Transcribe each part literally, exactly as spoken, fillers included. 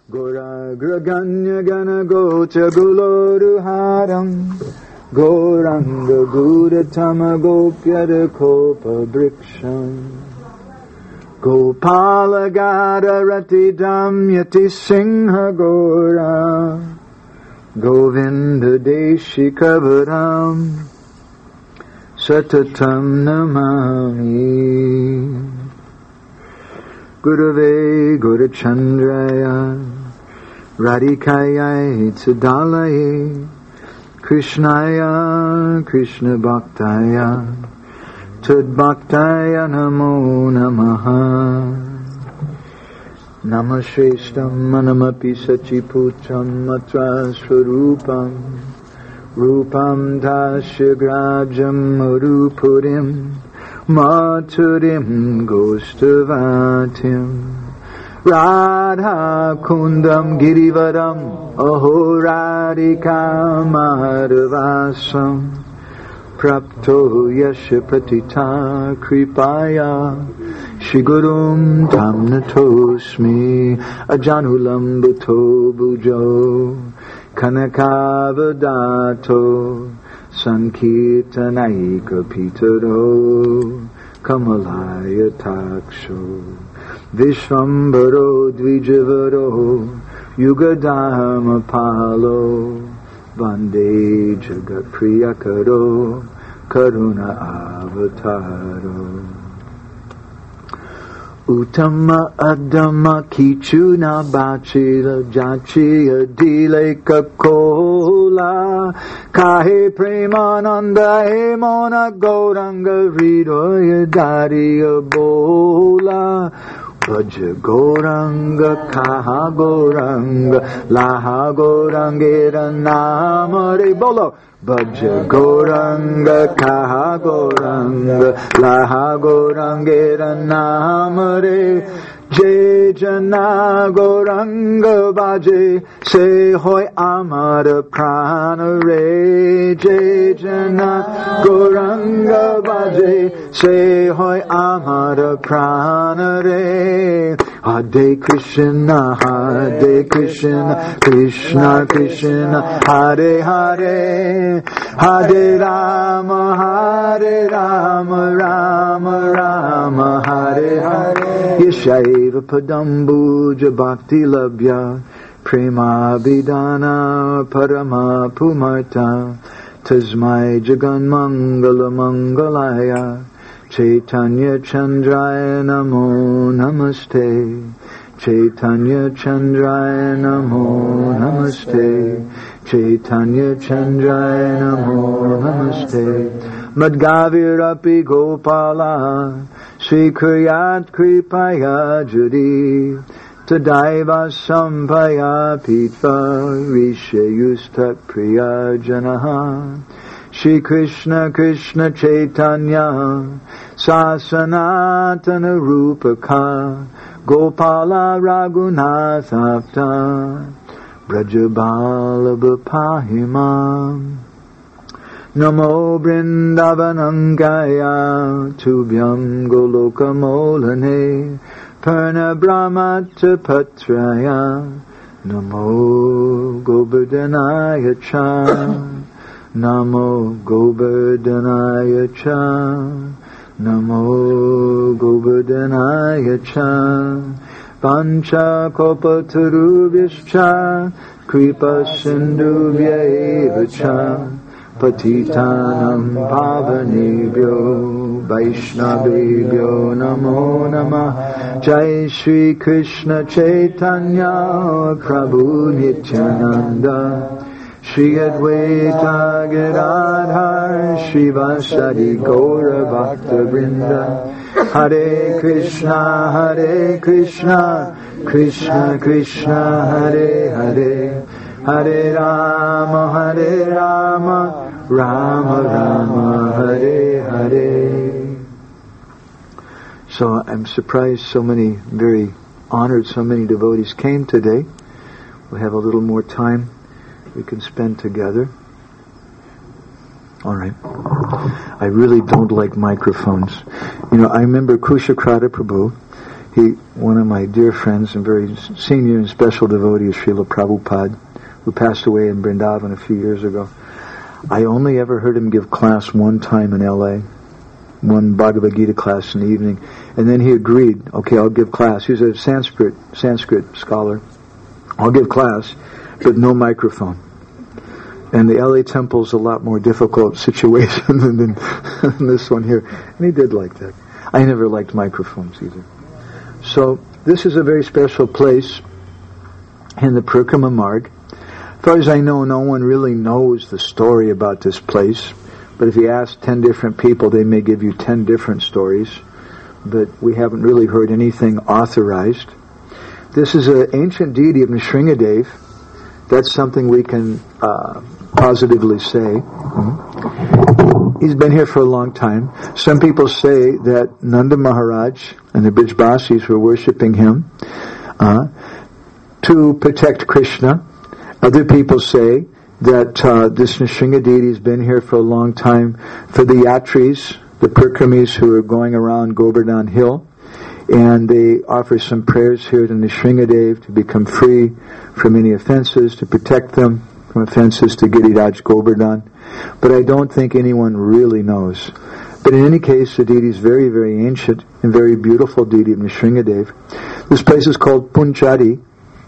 Gauragraganya gana gocha guloruharam Gauranga gudatama gopyada kopa briksham Gopala gada ratidam yati singha gora Govinda deshi kavaram Satatam namami Gurave Gurachandraya Radhikaya Tsadalaye Krishnaya Krishna Bhaktaya Tadbhaktaya Namo Namaha Namashrestam Manamapi Sachiputam Matra Swarupam Rupam Tasya Grajam Urupurim Maturim Gostavatim Radha Kundam Girivaram Aho Radhika Madhavasam Prapto Yasha Pratita Kripaya Shigurum Tamnatosmi Ajanulam Bhuto Bhujo Kanakavadato Sankirtanaika Pitaro Kamalaya Taksho Vishvambaro Dvijavaro Yugadama Palo Vande Jagat Priyakaro Karuna Avataro Uttama Adama Kichuna Bachila Jachia Dile Kakola Kahe Premananda Hemona Gauranga Ridoya Dariya Bola Bhaja Gauranga Kaha Gauranga Laha Gaurangera Namare Bolo Bhaja Gauranga Kaha Gauranga Laha Gaurangera Namare Jai Jana Gauranga Bhaje Se Hoy Amara Prana Re Jai Jana Gauranga Bhaje Se Hoy Amara Prana Re Hare Krishna Hare Krishna Krishna Krishna Hare Hare Hare Rama Hare Rama Rama Rama Hare Hare Yeshaiva Padambuja Bhakti Labhya Prema Vidana Parama Pumarta Tasmai Jagan Mangala Mangalaya Chaitanya Chandraya Namo Namaste Chaitanya Chandraya Namo Namaste Chaitanya Chandraya Namo Namaste Madgavirapi Gopala Sri Kriyat Kripaya Judi Tadaiva Sampaya Pitva Rishayustat Priya Janaha Shri Krishna Krishna Chaitanya Sasanatana Rupaka Gopala Raghunathavta Brajabala Bapahimam Namo Vrindavanangaya Tubhyam Goloka Molane Purna Brahmata Patraya Namo Govardhanaya Cha Namo Govardhanaya Cha Namo Govardhanaya Cha Pancha Kopatarubhyascha Kripa Sindhubhya Cha Patitanam Pavanebhyo Vaishnavebhyo Namo Namah Jai Shri Krishna Chaitanya Prabhu Nityananda Shri Advaita Gadadhar Shri Vasadi Gaura Bhakta Vrinda Hare Krishna Hare Krishna Krishna Krishna Hare Hare Hare Rama Hare Rama Rama Rama Hare Hare. So I'm surprised so many, very honored so many devotees came today. We have a little more time we can spend together. All right. I really don't like microphones. You know, I remember Kushakrata Prabhu. he, one of my dear friends and very senior and special devotee is Srila Prabhupada, who passed away in Vrindavan a few years ago. I only ever heard him give class one time in L A, one Bhagavad Gita class in the evening, and then he agreed, okay, I'll give class. He's a Sanskrit, Sanskrit scholar. I'll give class, but no microphone. And the L A temple's a lot more difficult situation than, than, than this one here. And he did like that. I never liked microphones either. So this is a very special place in the Parikrama Marg. As far as I know, no one really knows the story about this place. But if you ask ten different people, they may give you ten different stories. But we haven't really heard anything authorized. This is an ancient deity of Nrsingadev. That's something we can uh, positively say. Mm-hmm. He's been here for a long time. Some people say that Nanda Maharaj and the Brijbasis were worshipping him uh, to protect Krishna. Other people say that uh, this Nrsinga deity has been here for a long time for the yatris, the pilgrims who are going around Govardhan Hill, and they offer some prayers here to Nrsingadev to become free from any offenses, to protect them from offenses to Giriraj Govardhan. But I don't think anyone really knows. But in any case, the deity is very, very ancient and very beautiful deity of Nrsingadev. This place is called Punchadi.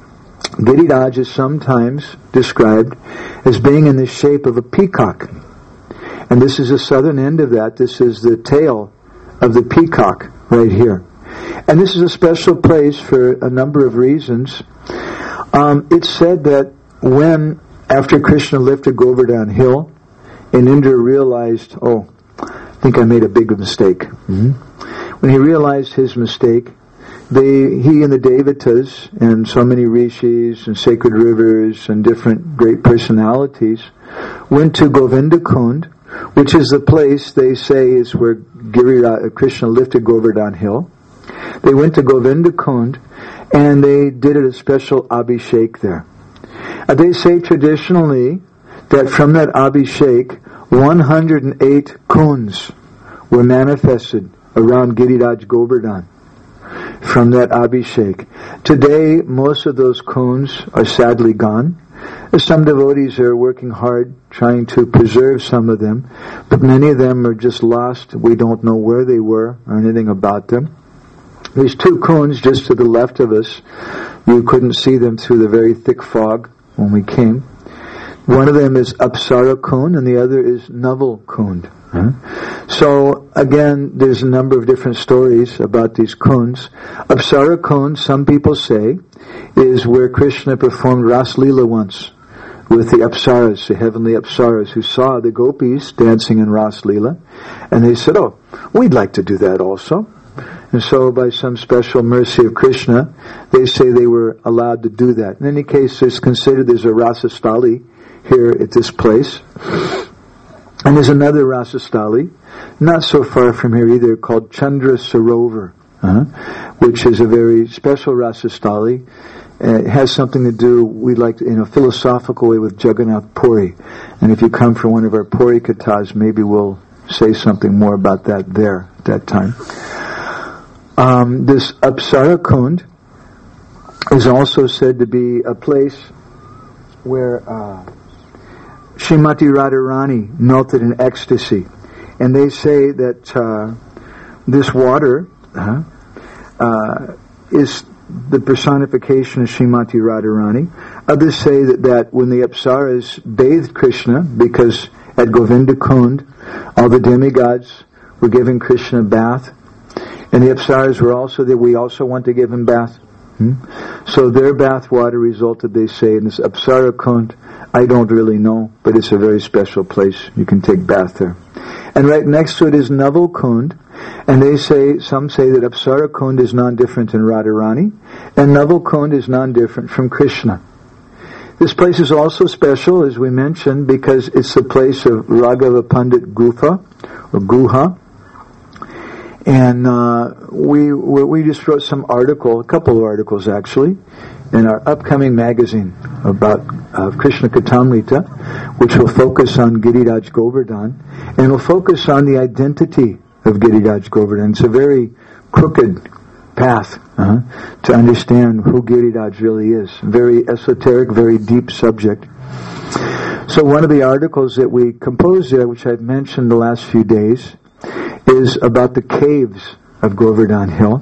Giriraj is sometimes described as being in the shape of a peacock. And this is the southern end of that. This is the tail of the peacock right here. And this is a special place for a number of reasons. Um, it's said that when, after Krishna lifted Govardhan Hill, and Indra realized, oh, I think I made a big mistake. Mm-hmm. When he realized his mistake, they, he and the Devatas and so many rishis and sacred rivers and different great personalities went to Govindakund, which is the place they say is where Giriraj, Krishna lifted Govardhan Hill. They went to Govindakund and they did a special abhishek there. Uh, they say traditionally that from that abhishek, one hundred eight kunds were manifested around Giriraj Govardhan from that abhishek. Today, most of those kunds are sadly gone. Some devotees are working hard trying to preserve some of them, but many of them are just lost. We don't know where they were or anything about them. There's two kunds just to the left of us. You couldn't see them through the very thick fog when we came. One of them is Apsara Kund and the other is Naval Kund. Huh? So again, there's a number of different stories about these kunds. Apsara Kund, some people say, is where Krishna performed Ras Leela once with the Apsaras, the heavenly Apsaras, who saw the gopis dancing in Ras Leela, and they said, oh, we'd like to do that also. And so by some special mercy of Krishna, they say they were allowed to do that. In any case, it's considered there's a Rasastali here at this place. And there's another Rasastali, not so far from here either, called Chandra Sarovar, uh, which is a very special Rasastali. Uh, it has something to do, we like to, in a philosophical way, with Jagannath Puri. And if you come for one of our Puri Kathas, maybe we'll say something more about that there at that time. Um, this Apsara Kund is also said to be a place where uh, Srimati Radharani melted in ecstasy. And they say that uh, this water uh, uh, is the personification of Srimati Radharani. Others say that, that when the Apsaras bathed Krishna, because at Govinda Kund, all the demigods were giving Krishna a bath, and the Apsaras were also that we also want to give him bath. Hmm? So their bath water resulted, they say, in this Apsara Kund. I don't really know, but it's a very special place. You can take bath there. And right next to it is Naval Kund, and they say, some say that Apsara Kund is non-different than Radharani, and Naval Kund is non-different from Krishna. This place is also special, as we mentioned, because it's the place of Raghava Pandit Guha, or Guha. And uh, we we just wrote some article, a couple of articles actually, in our upcoming magazine about uh, Krishna Katamrita, which will focus on Giriraj Govardhan, and will focus on the identity of Giriraj Govardhan. It's a very crooked path uh, to understand who Giriraj really is. Very esoteric, very deep subject. So one of the articles that we composed there, which I've mentioned the last few days, is about the caves of Govardhan Hill.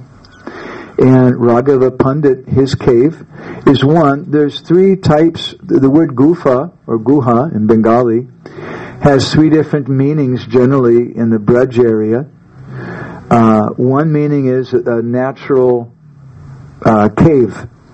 And Raghava Pandit, his cave, is one. There's three types. The word Gufa, or Guha in Bengali, has three different meanings generally in the Braj area. Uh, one meaning is a natural uh, cave.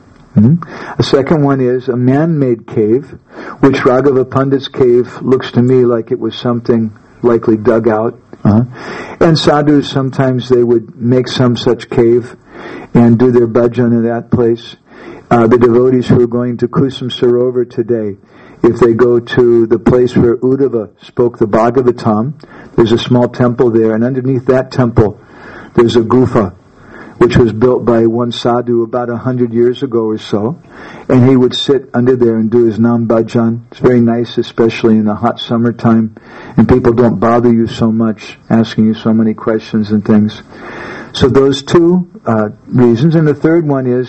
Mm-hmm. A second one is a man-made cave, which Raghava Pandit's cave looks to me like it was something likely dug out. Uh-huh. And sadhus, sometimes they would make some such cave and do their bhajan in that place. Uh, the devotees who are going to Kusum Sarovar today, if they go to the place where Uddhava spoke the Bhagavatam, there's a small temple there, and underneath that temple there's a gufa, which was built by one sadhu about a hundred years ago or so, and he would sit under there and do his nam bhajan. It's very nice, especially in the hot summertime, and people don't bother you so much, asking you so many questions and things. So those two uh, reasons. And the third one is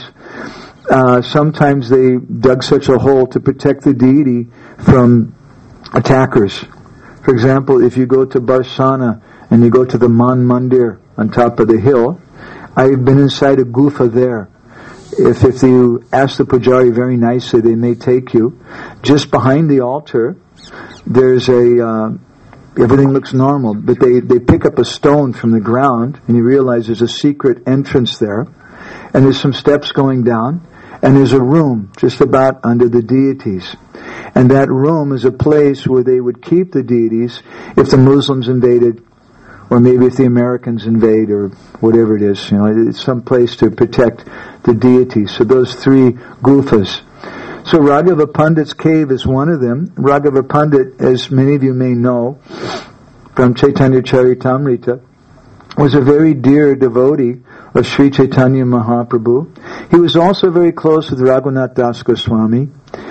uh, sometimes they dug such a hole to protect the deity from attackers. For example, if you go to Barsana and you go to the Man Mandir on top of the hill, I've been inside a gufa there. If if you ask the pujari very nicely, they may take you. Just behind the altar, there's a... Uh, everything looks normal, but they, they pick up a stone from the ground, and you realize there's a secret entrance there, and there's some steps going down, and there's a room just about under the deities. And that room is a place where they would keep the deities if the Muslims invaded, or maybe if the Americans invade, or whatever it is. You know, it's some place to protect the deities. So those three gufas. So Raghava Pandit's cave is one of them. Raghava Pandit, as many of you may know from Chaitanya Charitamrita, was a very dear devotee of Sri Chaitanya Mahaprabhu. He was also very close with Raghunath Das Goswami.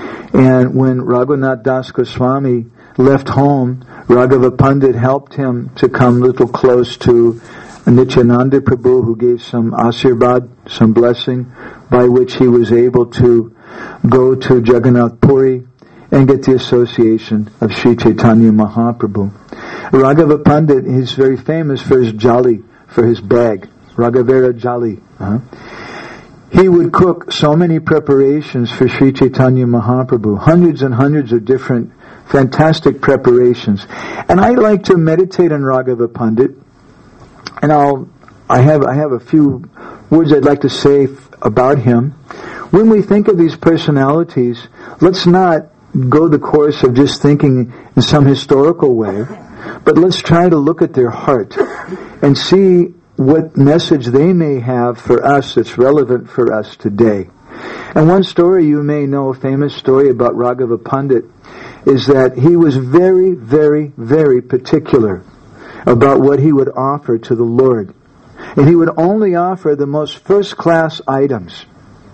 And when Raghunath Das Goswami left home, Raghava Pandit helped him to come a little close to Nityananda Prabhu, who gave some asirbad, some blessing, by which he was able to go to Jagannath Puri and get the association of Sri Chaitanya Mahaprabhu. Raghava Pandit is very famous for his jali, for his bag, Raghavera Jali. Uh-huh. He would cook so many preparations for Sri Chaitanya Mahaprabhu, hundreds and hundreds of different fantastic preparations. And I like to meditate on Raghava Pandit, and I'll, I have, I have a few words I'd like to say f- about him. When we think of these personalities, let's not go the course of just thinking in some historical way, but let's try to look at their heart and see what message they may have for us that's relevant for us today. And one story you may know, a famous story about Raghava Pandit, is that he was very, very, very particular about what he would offer to the Lord. And he would only offer the most first-class items.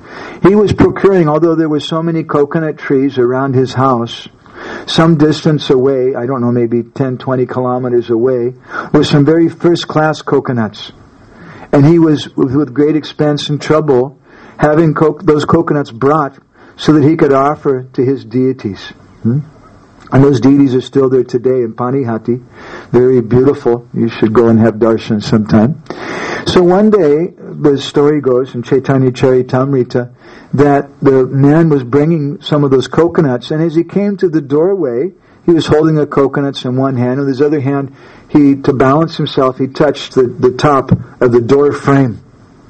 He was procuring, although there were so many coconut trees around his house, some distance away, I don't know, maybe ten, twenty kilometers away, were some very first-class coconuts. And he was, with great expense and trouble, having co- those coconuts brought so that he could offer to his deities. Hmm? And those deities are still there today in Panihati. Very beautiful. You should go and have darshan sometime. So one day, the story goes in Chaitanya Charitamrita that the man was bringing some of those coconuts, and as he came to the doorway, he was holding the coconuts in one hand, and with his other hand, he, to balance himself, he touched the, the top of the door frame.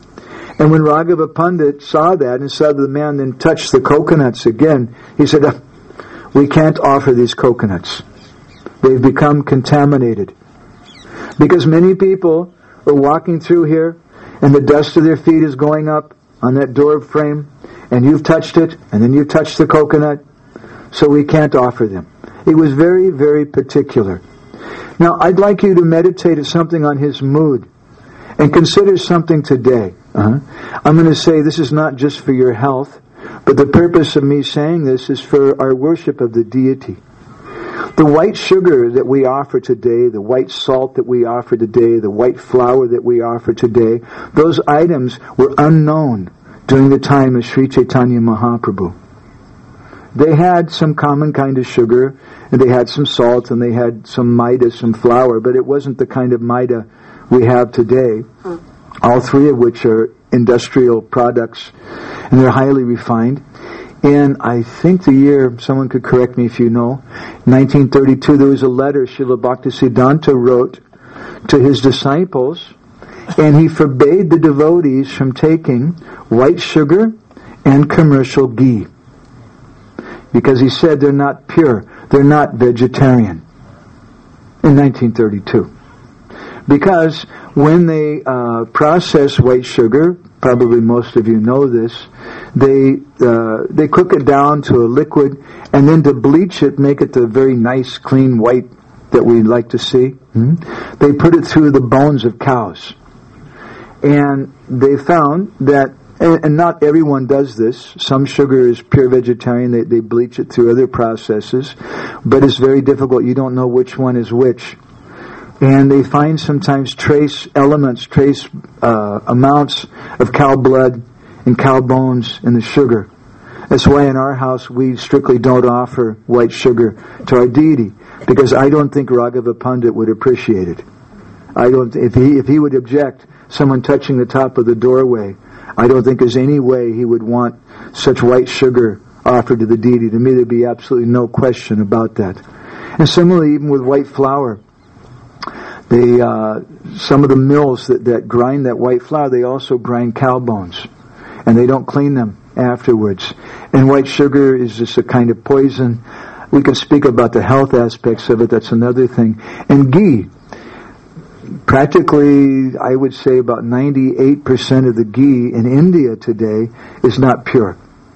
And when Raghava Pandit saw that and saw the man then touch the coconuts again, he said, "We can't offer these coconuts. They've become contaminated." Because many people are walking through here, and the dust of their feet is going up on that door frame, and you've touched it, and then you've touched the coconut, so we can't offer them. He was very, very particular. Now, I'd like you to meditate something on his mood, and consider something today. Uh-huh. I'm going to say this is not just for your health, but the purpose of me saying this is for our worship of the deity. The white sugar that we offer today, the white salt that we offer today, the white flour that we offer today, those items were unknown during the time of Sri Chaitanya Mahaprabhu. They had some common kind of sugar, and they had some salt, and they had some maida, some flour, but it wasn't the kind of maida we have today, all three of which are industrial products, and they're highly refined. And I think the year, someone could correct me if you know, nineteen thirty-two, there was a letter Srila Bhaktisiddhanta wrote to his disciples, and he forbade the devotees from taking white sugar and commercial ghee. Because he said they're not pure, they're not vegetarian. In nineteen thirty-two. Because when they uh, process white sugar, probably most of you know this, they uh, they cook it down to a liquid, and then to bleach it, make it the very nice, clean white that we like to see. Mm-hmm. They put it through the bones of cows. And they found that, and, and not everyone does this, some sugar is pure vegetarian, they, they bleach it through other processes, but it's very difficult, you don't know which one is which. And they find sometimes trace elements, trace uh, amounts of cow blood and cow bones in the sugar. That's why in our house we strictly don't offer white sugar to our deity, because I don't think Raghava Pandit would appreciate it. I don't. If he if he would object, someone touching the top of the doorway, I don't think there's any way he would want such white sugar offered to the deity. To me, there'd be absolutely no question about that. And similarly, even with white flour. They, uh, some of the mills that, that grind that white flour, they also grind cow bones. And they don't clean them afterwards. And white sugar is just a kind of poison. We can speak about the health aspects of it, that's another thing. And ghee. Practically, I would say about ninety-eight percent of the ghee in India today is not pure.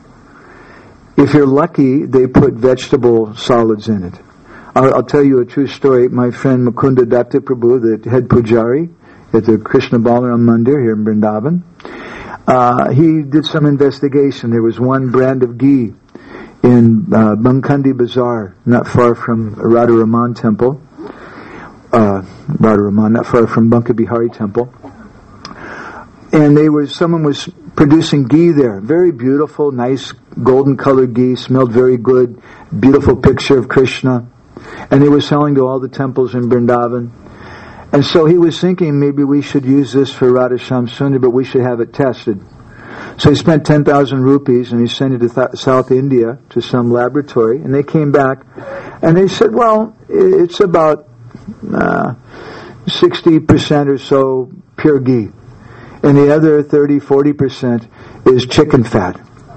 If you're lucky, they put vegetable solids in it. I'll, I'll tell you a true story. My friend Mukunda Datta Prabhu, the head pujari at the Krishna Balaram Mandir here in Vrindavan, uh, he did some investigation. There was one brand of ghee in uh, Bankandi Bazaar, not far from Radharaman Temple, uh, Radharaman, not far from Banka Bihari Temple. And they were, someone was producing ghee there. Very beautiful, nice, golden colored ghee, smelled very good, beautiful picture of Krishna. And they were selling to all the temples in Vrindavan. And so he was thinking maybe we should use this for Radha Shamsundar, but we should have it tested. So he spent ten thousand rupees and he sent it to th- South India to some laboratory. And they came back and they said, well, it's about uh, sixty percent or so pure ghee. And the other thirty, forty percent is chicken fat.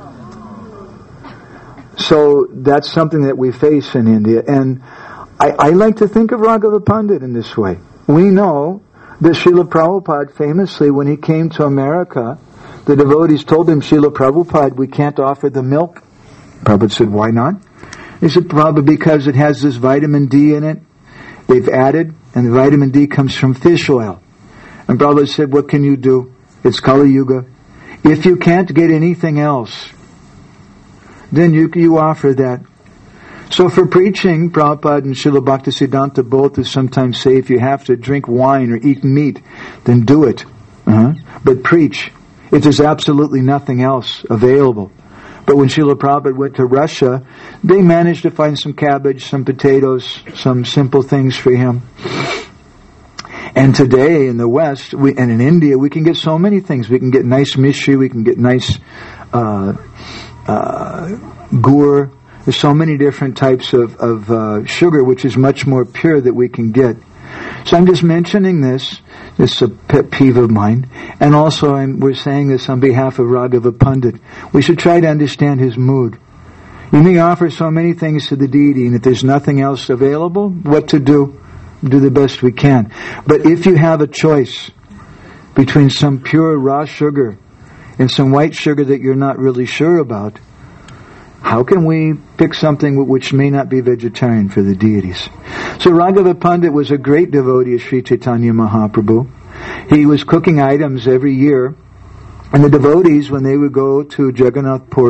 So that's something that we face in India. And I, I like to think of Raghava Pandit in this way. We know that Srila Prabhupada famously, when he came to America, the devotees told him, Srila Prabhupada, we can't offer the milk. Prabhupada said, why not? He said, probably because it has this vitamin D in it. They've added, and the vitamin D comes from fish oil. And Prabhupada said, what can you do? It's Kali Yuga. If you can't get anything else, then you you offer that. So for preaching, Prabhupada and Srila Bhaktisiddhanta both would sometimes say, if you have to drink wine or eat meat, then do it. Uh-huh. But preach. If there's absolutely nothing else available. But when Srila Prabhupada went to Russia, they managed to find some cabbage, some potatoes, some simple things for him. And today in the West, we, and in India, we can get so many things. We can get nice mishri, we can get nice uh, uh, gur. There's so many different types of, of uh, sugar, which is much more pure that we can get. So I'm just mentioning this. This is a pet peeve of mine. And also I'm, we're saying this on behalf of Raghava Pandit. We should try to understand his mood. You may offer so many things to the deity, and if there's nothing else available, what to do? Do the best we can. But if you have a choice between some pure raw sugar and some white sugar that you're not really sure about, how can we pick something which may not be vegetarian for the deities? So Raghava Pandit was a great devotee of Sri Chaitanya Mahaprabhu. He was cooking items every year. And the devotees, when they would go to Jagannath Puri,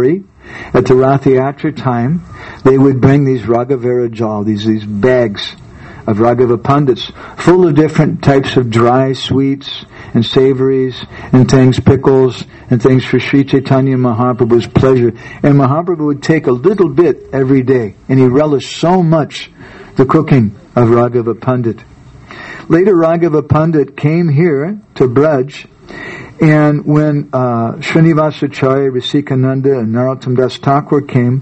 at the Rathayatra time, they would bring these Raghavara jal, these, these bags of Raghava Pandits, full of different types of dry sweets and savories and things, pickles and things for Sri Chaitanya Mahaprabhu's pleasure. And Mahaprabhu would take a little bit every day, and he relished so much the cooking of Raghava Pandit. Later, Raghava Pandit came here to Braj, and when uh, Srinivasacharya, Rasikananda, and Narottam Das Thakur came,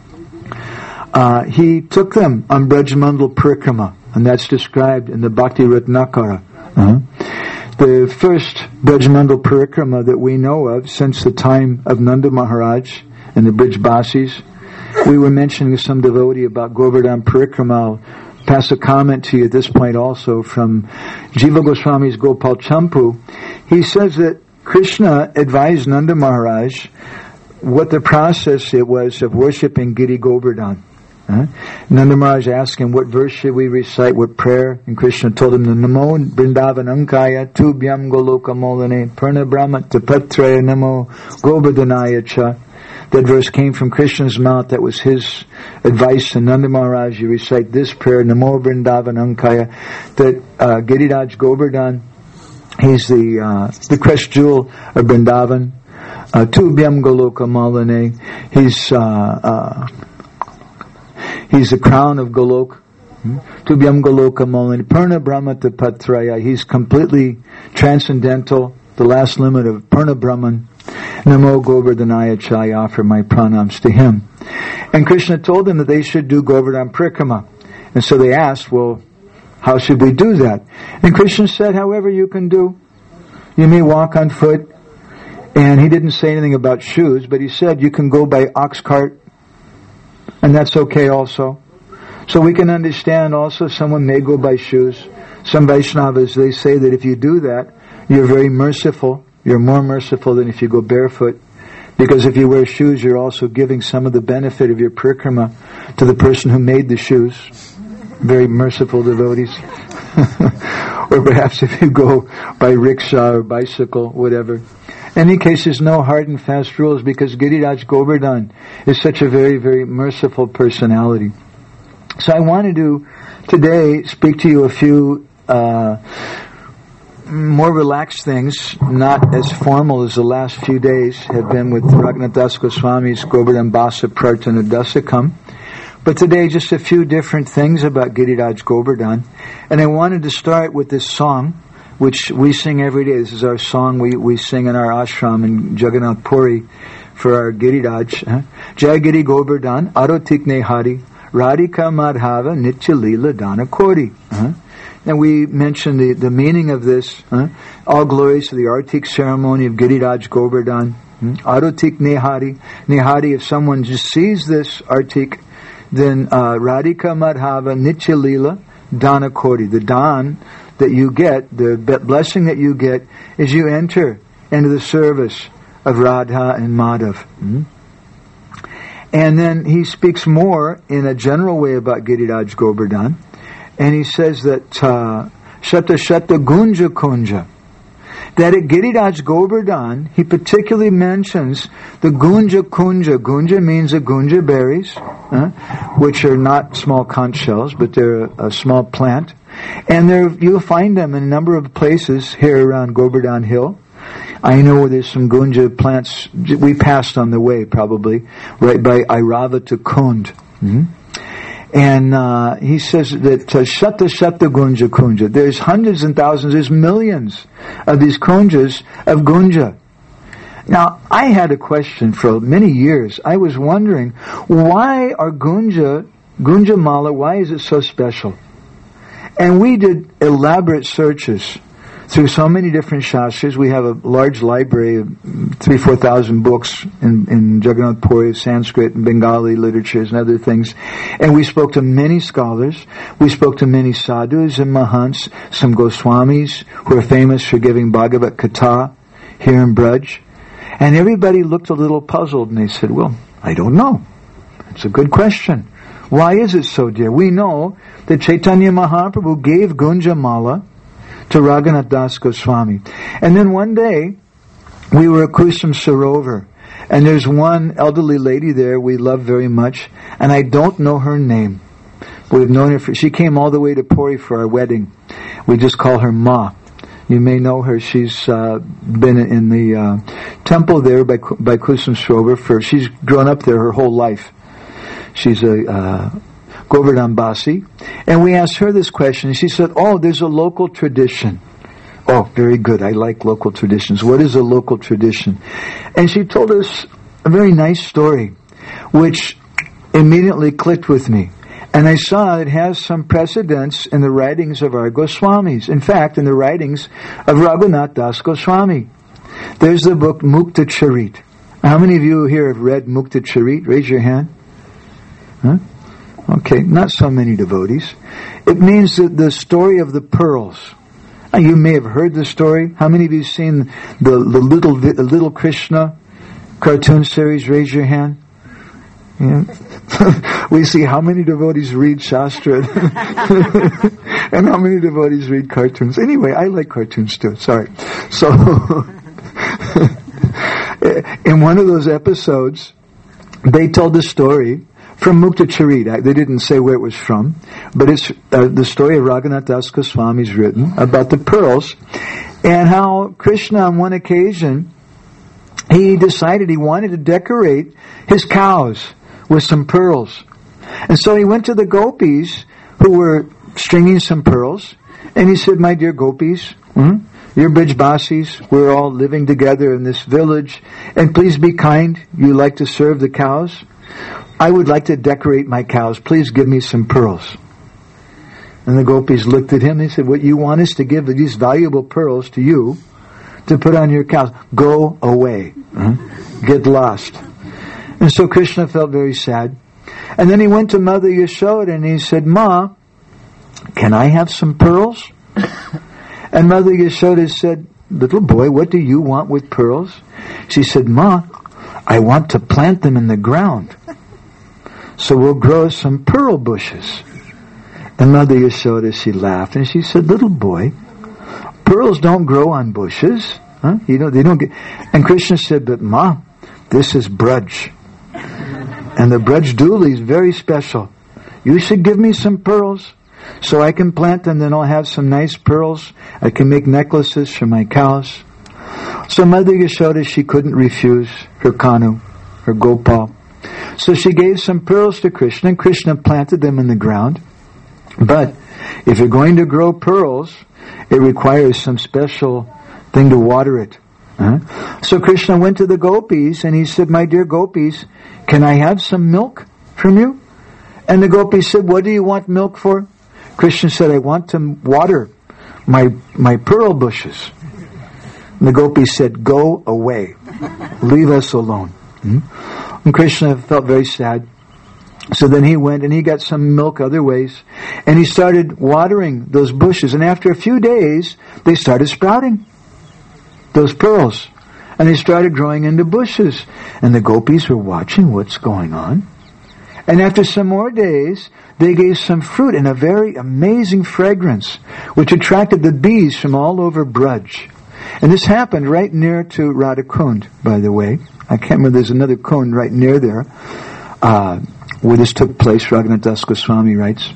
uh, he took them on Brajmandal Parikrama, and that's described in the Bhakti Ratnakara. Uh-huh. The first Brajmandal Parikrama that we know of since the time of Nanda Maharaj and the Brijbasis. We were mentioning to some devotee about Govardhan Parikrama. I'll pass a comment to you at this point also from Jiva Goswami's Gopal Champu. He says that Krishna advised Nanda Maharaj what the process it was of worshipping Giri Govardhan. Uh, Nanda Maharaj asked him, what verse should we recite, what prayer? And Krishna told him, Namo Vrindavan Tubhyam Goloka Molane Purna Brahma Tapatraya Namo Govardhanaya Cha. That verse came from Krishna's mouth. That was his advice to Nanda Maharaj. You recite this prayer, Namo Vrindavan Ankaya, that uh, Giriraj Govardhan, he's the uh, the crest jewel of Vrindavan. Uh, Tubhyam Goloka Molane, he's uh, uh, he's the crown of Golok. Tubhyam Goloka Molane Purna Brahma Tapatraya. He's completely transcendental, the last limit of Purna Brahman. Namo Govardhanaya Cha, I offer my pranams to him. And Krishna told them that they should do Govardhan Parikrama. And so they asked, well, how should we do that? And Krishna said, however you can do. You may walk on foot. And he didn't say anything about shoes, but he said you can go by ox cart. And that's okay also. So we can understand also someone may go by shoes. Some Vaishnavas, they say that if you do that, you're very merciful. You're more merciful than if you go barefoot. Because if you wear shoes, you're also giving some of the benefit of your parikrama to the person who made the shoes. Very merciful devotees. Or perhaps if you go by rickshaw or bicycle, whatever. In any case, there's no hard and fast rules because Giriraj Govardhan is such a very, very merciful personality. So I wanted to today speak to you a few uh, more relaxed things, not as formal as the last few days have been with Raghunath Das Goswami's Govardhan Basa Prarthana Dasakam. But today, just a few different things about Giriraj Govardhan. And I wanted to start with this song, which we sing every day. This is our song we, we sing in our ashram in Jagannath Puri for our Giriraj. Jai Giri Govardhan, Arotik Nehari, Radhika Madhava, Nitya Leela Dana Kori. Uh-huh. And we mentioned the, the meaning of this. Huh? All glories to the Artik ceremony of Giriraj Govardhan. Hmm? Arotik Nehari. Nehari, if someone just sees this Artik, then uh, Radhika Madhava Nitya Leela Dana Kori. The dan that you get, the blessing that you get, is you enter into the service of Radha and Madhav. Hmm? And then he speaks more in a general way about Giriraj Govardhan. And he says that uh, Shata Shata Gunja Kunja, that at Giriraj Govardhan, he particularly mentions the Gunja Kunja. Gunja means the Gunja berries, uh, which are not small conch shells, but they're a, a small plant. And there you'll find them in a number of places here around Govardhan Hill. I know there's some Gunja plants we passed on the way, probably, right by Airavata Kund. Mm-hmm. And uh, he says that uh, Shata Shata Gunja Kunja. There's hundreds and thousands, there's millions of these kunjas of Gunja. Now, I had a question for many years. I was wondering, why are Gunja, Gunja Mala, why is it so special? And we did elaborate searches through so many different shastras. We have a large library of three, four thousand books in, in Jagannath Puri, Sanskrit and Bengali literatures and other things. And we spoke to many scholars. We spoke to many sadhus and mahants, some Goswamis who are famous for giving Bhagavat Katha here in Braj. And everybody looked a little puzzled and they said, well, I don't know. It's a good question. Why is it so dear? We know that Chaitanya Mahaprabhu gave Gunja Mala to Raghunath Das Goswami. And then one day, we were at Kusum Sarovar, And there's one elderly lady there we love very much, and I don't know her name. We've known her for, she came all the way to Puri for our wedding. We just call her Ma. You may know her. She's uh, been in the uh, temple there by by Kusum Sarovar for, she's grown up there her whole life. She's a uh, Govardhan Basi. And we asked her this question, and she said, oh, there's a local tradition. Oh, very good. I like local traditions. What is a local tradition? And she told us a very nice story, which immediately clicked with me. And I saw it has some precedence in the writings of our Goswamis. In fact, in the writings of Raghunath Das Goswami. There's the book Mukta Charit. How many of you here have read Mukta Charit? Raise your hand. Huh? Okay, not so many devotees. It means that the story of the pearls. Now, you may have heard the story. How many of you have seen the, the little the little Krishna cartoon series? Raise your hand. Yeah. We see how many devotees read Shastra and how many devotees read cartoons. Anyway, I like cartoons too. Sorry. So, in one of those episodes, they told the story from Mukta Charit. They didn't say where it was from, but it's uh, the story of Raghunath Das Goswami's written about the pearls and how Krishna on one occasion, he decided he wanted to decorate his cows with some pearls. And so he went to the gopis who were stringing some pearls, and he said, my dear gopis, hmm, you're Brijbasis, we're all living together in this village, and please be kind, you like to serve the cows. I would like to decorate my cows, please give me some pearls. And the gopis looked at him and said, what you want us to give these valuable pearls to you to put on your cows? Go away. Hmm? Get lost. And so Krishna felt very sad. And then he went to Mother Yashoda and he said, Ma, can I have some pearls? And Mother Yashoda said, little boy, what do you want with pearls? She said, Ma, I want to plant them in the ground. So we'll grow some pearl bushes. And Mother Yashoda, she laughed and she said, little boy, pearls don't grow on bushes. Huh? You know, they don't get. And Krishna said, but Ma, this is Braj. And the Braj Duli is very special. You should give me some pearls so I can plant them, then I'll have some nice pearls. I can make necklaces for my cows. So Mother Yashoda, she couldn't refuse her Kanu, her Gopal. So she gave some pearls to Krishna, and Krishna planted them in the ground. But if you're going to grow pearls, it requires some special thing to water it. Huh? So Krishna went to the gopis and he said, my dear gopis, can I have some milk from you? And the gopis said, what do you want milk for? Krishna said, I want to water my my pearl bushes. And the gopis said, go away. Leave us alone. Hmm? And Krishna felt very sad. So then he went and he got some milk other ways. And he started watering those bushes. And after a few days, they started sprouting. Those pearls. And they started growing into bushes. And the gopis were watching what's going on. And after some more days, they gave some fruit in a very amazing fragrance, which attracted the bees from all over Braj. And this happened right near to Radhakund, by the way. I can't remember, there's another Kund right near there, uh, where this took place, Raghunath Das Goswami writes.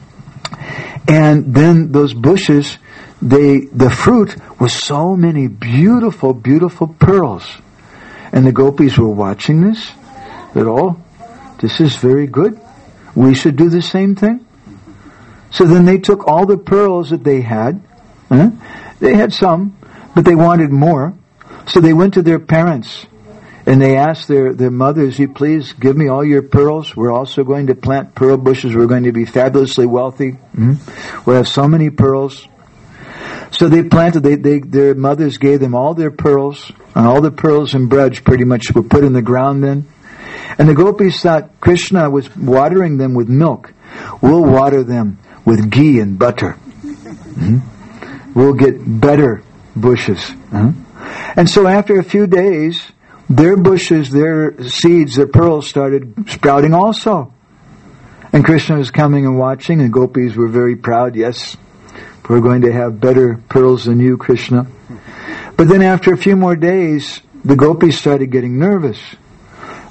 And then those bushes, they, the fruit was so many beautiful, beautiful pearls. And the gopis were watching this, that, oh, this is very good. We should do the same thing. So then they took all the pearls that they had. Huh? They had some, but they wanted more. So they went to their parents and they asked their, their mothers, you please give me all your pearls. We're also going to plant pearl bushes. We're going to be fabulously wealthy. Hmm? We'll have so many pearls. So they planted, they, they, their mothers gave them all their pearls, and all the pearls in Braj pretty much were put in the ground then. And the gopis thought Krishna was watering them with milk. We'll water them with ghee and butter. Mm-hmm. We'll get better bushes. Mm-hmm. And so after a few days, their bushes, their seeds, their pearls started sprouting also. And Krishna was coming and watching, and gopis were very proud. Yes, we're going to have better pearls than you, Krishna. But then after a few more days, the gopis started getting nervous.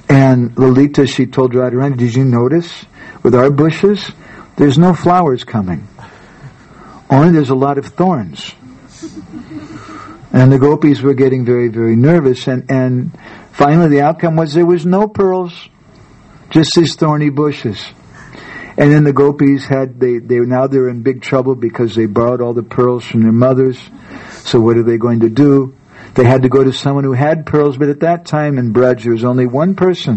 And Lalita, she told Radharani, did you notice with our bushes, there's no flowers coming. Only there's a lot of thorns. And the gopis were getting very, very nervous. And, and finally the outcome was there was no pearls, just these thorny bushes. And then the gopis had, they, they now they're in big trouble because they borrowed all the pearls from their mothers. So what are they going to do? They had to go to someone who had pearls, but at that time in Braj there was only one person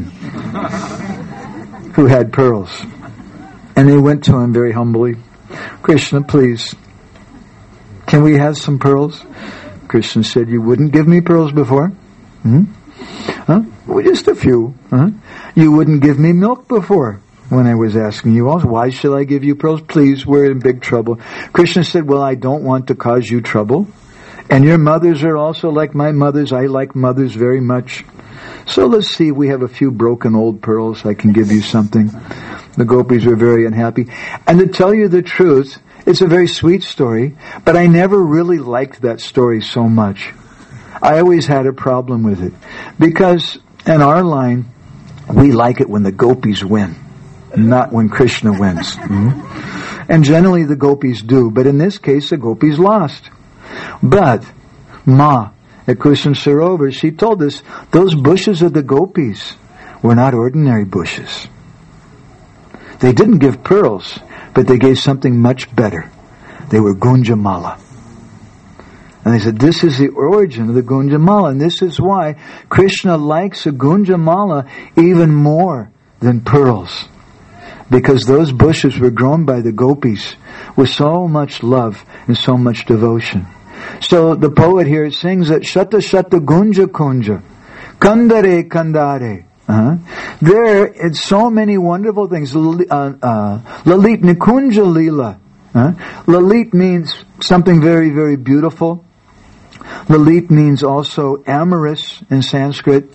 who had pearls. And they went to him very humbly. Krishna, please, can we have some pearls? Krishna said, you wouldn't give me pearls before? Hmm? Huh? Well, just a few. Huh? You wouldn't give me milk before when I was asking you also. Why should I give you pearls? Please, we're in big trouble. Krishna said, well, I don't want to cause you trouble. And your mothers are also like my mothers. I like mothers very much. So let's see, we have a few broken old pearls. I can give you something. The gopis were very unhappy. And to tell you the truth, it's a very sweet story, but I never really liked that story so much. I always had a problem with it. Because in our line, we like it when the gopis win, not when Krishna wins. Mm-hmm. And generally the gopis do, but in this case the gopis lost. But Ma, at Kusum Sarovar, she told us those bushes of the gopis were not ordinary bushes. They didn't give pearls, but they gave something much better. They were Gunjamala. And they said, this is the origin of the Gunjamala, and this is why Krishna likes a Gunjamala even more than pearls. Because those bushes were grown by the gopis with so much love and so much devotion. So the poet here sings that Shata Shata Gunja Kunja, Kandare Kandare. Uh-huh. There, it's so many wonderful things. Uh, uh, Lalit Nikunja Lila. Uh, Lalit means something very, very beautiful. Lalit means also amorous in Sanskrit.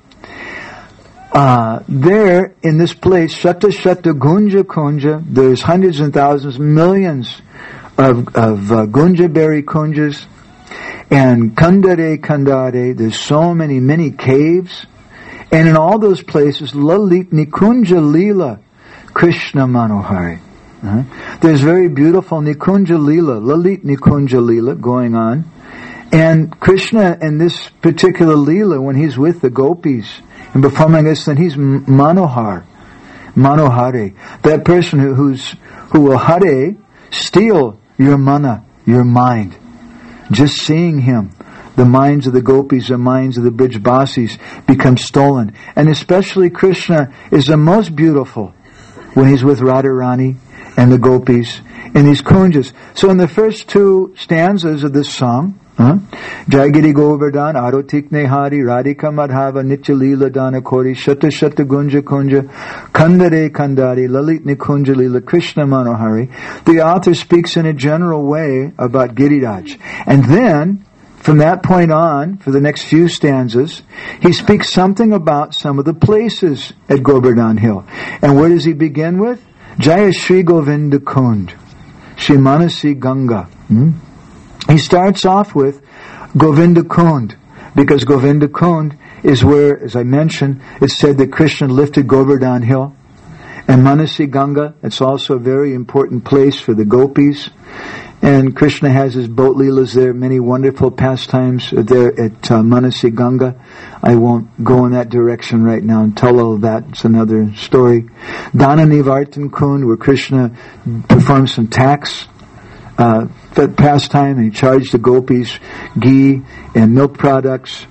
Uh, there, in this place, Shata Shata Gunja Kunja, there's hundreds and thousands, millions of, of uh, Gunja berry kunjas. And Kandare Kandare, there's so many, many caves. And in all those places, Lalit Nikunja Lila, Krishna Manohari. Uh-huh. There's very beautiful Nikunja Lila, Lalit Nikunja Lila going on. And Krishna in this particular Lila, when he's with the gopis and performing this, then he's Manohar, Manohare. That person who, who's, who will hare, steal your mana, your mind. Just seeing him, the minds of the gopis, the minds of the Brijbasis become stolen. And especially Krishna is the most beautiful when he's with Radharani and the gopis in these kunjas. So in the first two stanzas of this song, huh? Jagiri Govardhan, Arotik Nehari, Radhika Madhava, Nitya Leela Dana Kori, Shata Shata Gunja Kunja, Kandare Kandari, Lalit Nikunja Leela, Krishna Manohari. The author speaks in a general way about Giriraj. And then, from that point on, for the next few stanzas, he speaks something about some of the places at Govardhan Hill. And where does he begin with? Jaya Shri Govinda Kund, Shri Manasi Ganga. Hmm? He starts off with Govinda Kund, because Govinda Kund is where, as I mentioned, it's said that Krishna lifted Govardhan Hill. And Manasi Ganga, it's also a very important place for the gopis. And Krishna has his boat leelas there, many wonderful pastimes there at uh, Manasi Ganga. I won't go in that direction right now and tell all of that. It's another story. Dana Nivartan Kund, where Krishna performed some tax uh, pastime, and he charged the gopis ghee and milk products.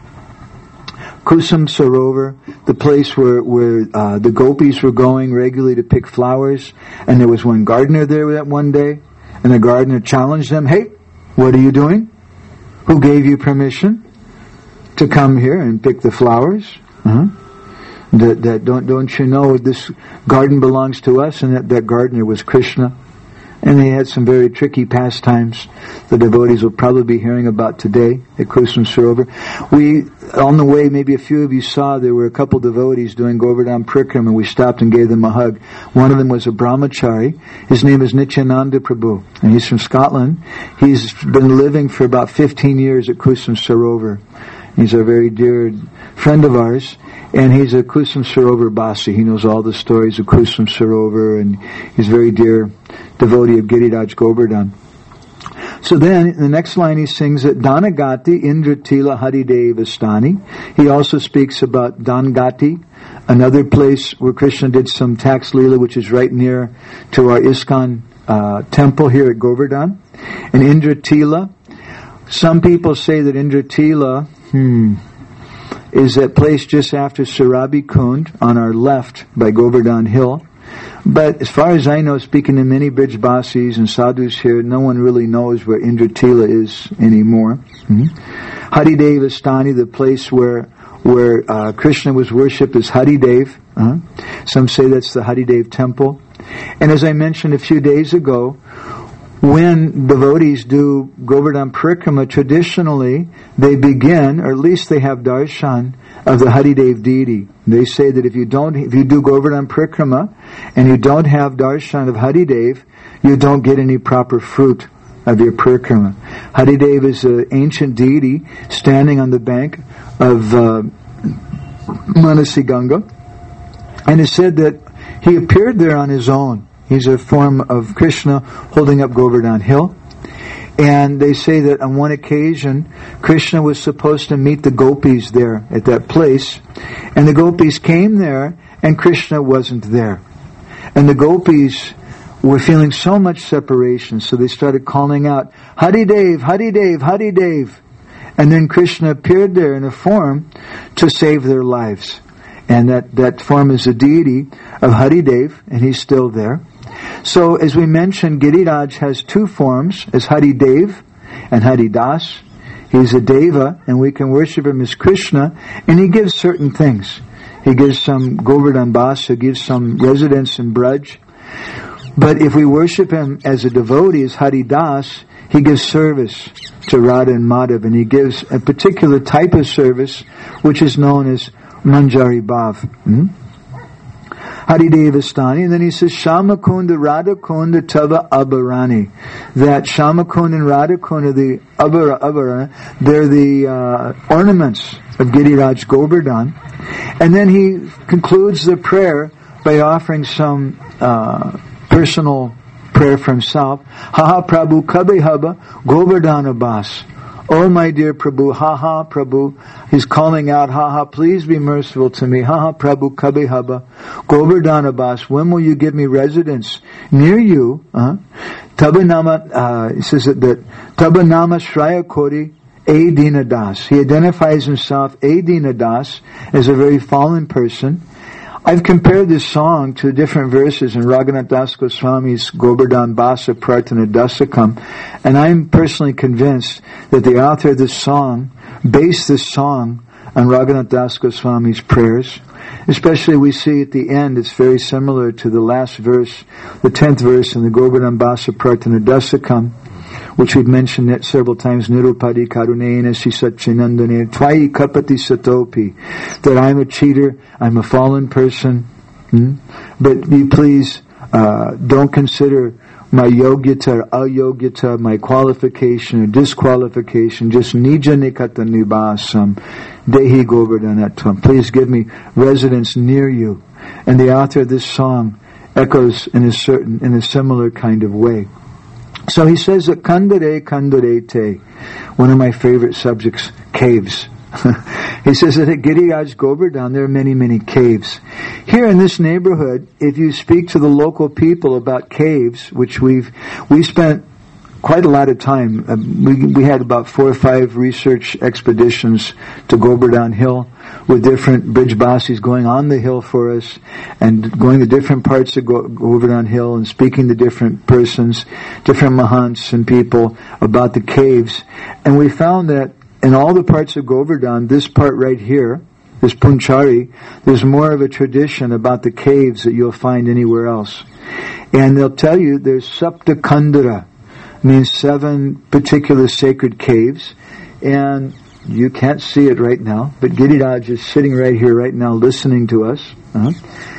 Kusum Sarovar, the place where, where uh, the gopis were going regularly to pick flowers. And there was one gardener there that one day. And the gardener challenged them, hey, what are you doing? Who gave you permission to come here and pick the flowers? Uh-huh. That, that don't, don't you know this garden belongs to us? And that, that gardener was Krishna. And they had some very tricky pastimes the devotees will probably be hearing about today at Kusum Sarovar. We, on the way, maybe a few of you saw, there were a couple devotees doing Govardhan Prikrama, and we stopped and gave them a hug. One of them was a brahmachari. His name is Nityananda Prabhu, and he's from Scotland. He's been living for about fifteen years at Kusum Sarovar. He's a very dear friend of ours. And he's a Kusum Sarovar Basi. He knows all the stories of Kusum Sarovar, and he's a very dear devotee of Giriraj Govardhan. So then, in the next line he sings that Danagati Indratila Haridevastani. He also speaks about Dangati, another place where Krishna did some tax lila, which is right near to our ISKCON uh, temple here at Govardhan. And Indratila, some people say that Indratila, hmm, is that place just after Surabi Kund on our left by Govardhan Hill. But as far as I know, speaking to many Brij Basis and sadhus here, no one really knows where Indratila is anymore. Mm-hmm. Haridevastani, the place where where uh, Krishna was worshipped, is Haridev. Uh-huh. Some say that's the Haridev temple. And as I mentioned a few days ago, when devotees do Govardhan Parikrama, traditionally they begin, or at least they have darshan of the Haridev deity. They say that if you don't, if you do Govardhan Parikrama and you don't have darshan of Haridev, you don't get any proper fruit of your Parikrama. Haridev is an ancient deity standing on the bank of uh, Manasi Ganga, and it's said that he appeared there on his own. He's a form of Krishna holding up Govardhan Hill. And they say that on one occasion, Krishna was supposed to meet the gopis there at that place. And the gopis came there, and Krishna wasn't there. And the gopis were feeling so much separation, so they started calling out, Haridev, Haridev, Haridev. And then Krishna appeared there in a form to save their lives. And that, that form is a deity of Haridev, and he's still there. So, as we mentioned, Giriraj has two forms, as Haridev and Haridas. He's a Deva, and we can worship him as Krishna, and he gives certain things. He gives some Govardhan Basa, gives some residence in Braj. But if we worship him as a devotee, as Haridas, he gives service to Radha and Madhav, and he gives a particular type of service, which is known as Manjari Bhav. Hmm? Haridevastani, and then he says Shamakunda, Radhakunda, Tava Abharani. That Shamakunda and Radhakunda, the Abhara, Abhara, they're the uh, ornaments of Giriraj Govardhan. And then he concludes the prayer by offering some uh, personal prayer for himself. Haha Prabhu Kabe Haba Govardhana Bas. Oh my dear Prabhu, ha ha Prabhu. He's calling out, ha ha, please be merciful to me. Ha ha Prabhu Kabe Haba Govardhana Bas. When will you give me residence near you? Uh, Tabanama, uh, he says that, that Tabanama Shraya Kori A Dina Das. He identifies himself, A Dina Das, as a very fallen person. I've compared this song to different verses in Raghunath Das Goswami's Govardhan Basa Prarthana Dasakam, and I'm personally convinced that the author of this song based this song on Raghunath Das Goswami's prayers. Especially we see at the end, it's very similar to the last verse, the tenth verse in the Govardhan Basa Prarthana Dasakam, which we've mentioned it several times, Nirupadi Karunena Sisatchinandane Tvai Kapati Satopi, that I'm a cheater, I'm a fallen person, hmm? but you please uh, don't consider my yogyata or ayogyata, my qualification or disqualification, just nija nikata nibasam, dehi govardhanatvam. Please give me residence near you. And the author of this song echoes in a certain, in a similar kind of way. So he says that Kandare Kandare Te, one of my favorite subjects, caves. He says that at Giriraj Govardhan there are many, many caves. Here in this neighborhood, if you speak to the local people about caves, which we've, we spent quite a lot of time. Uh, we, we had about four or five research expeditions to Govardhan Hill with different Brij Basis going on the hill for us and going to different parts of Go- Govardhan Hill and speaking to different persons, different Mahants and people about the caves. And we found that in all the parts of Govardhan, this part right here, this Punchari, there's more of a tradition about the caves that you'll find anywhere else. And they'll tell you there's Sapta Kandara, means seven particular sacred caves, and you can't see it right now, but Giriraj is sitting right here right now listening to us. Uh-huh.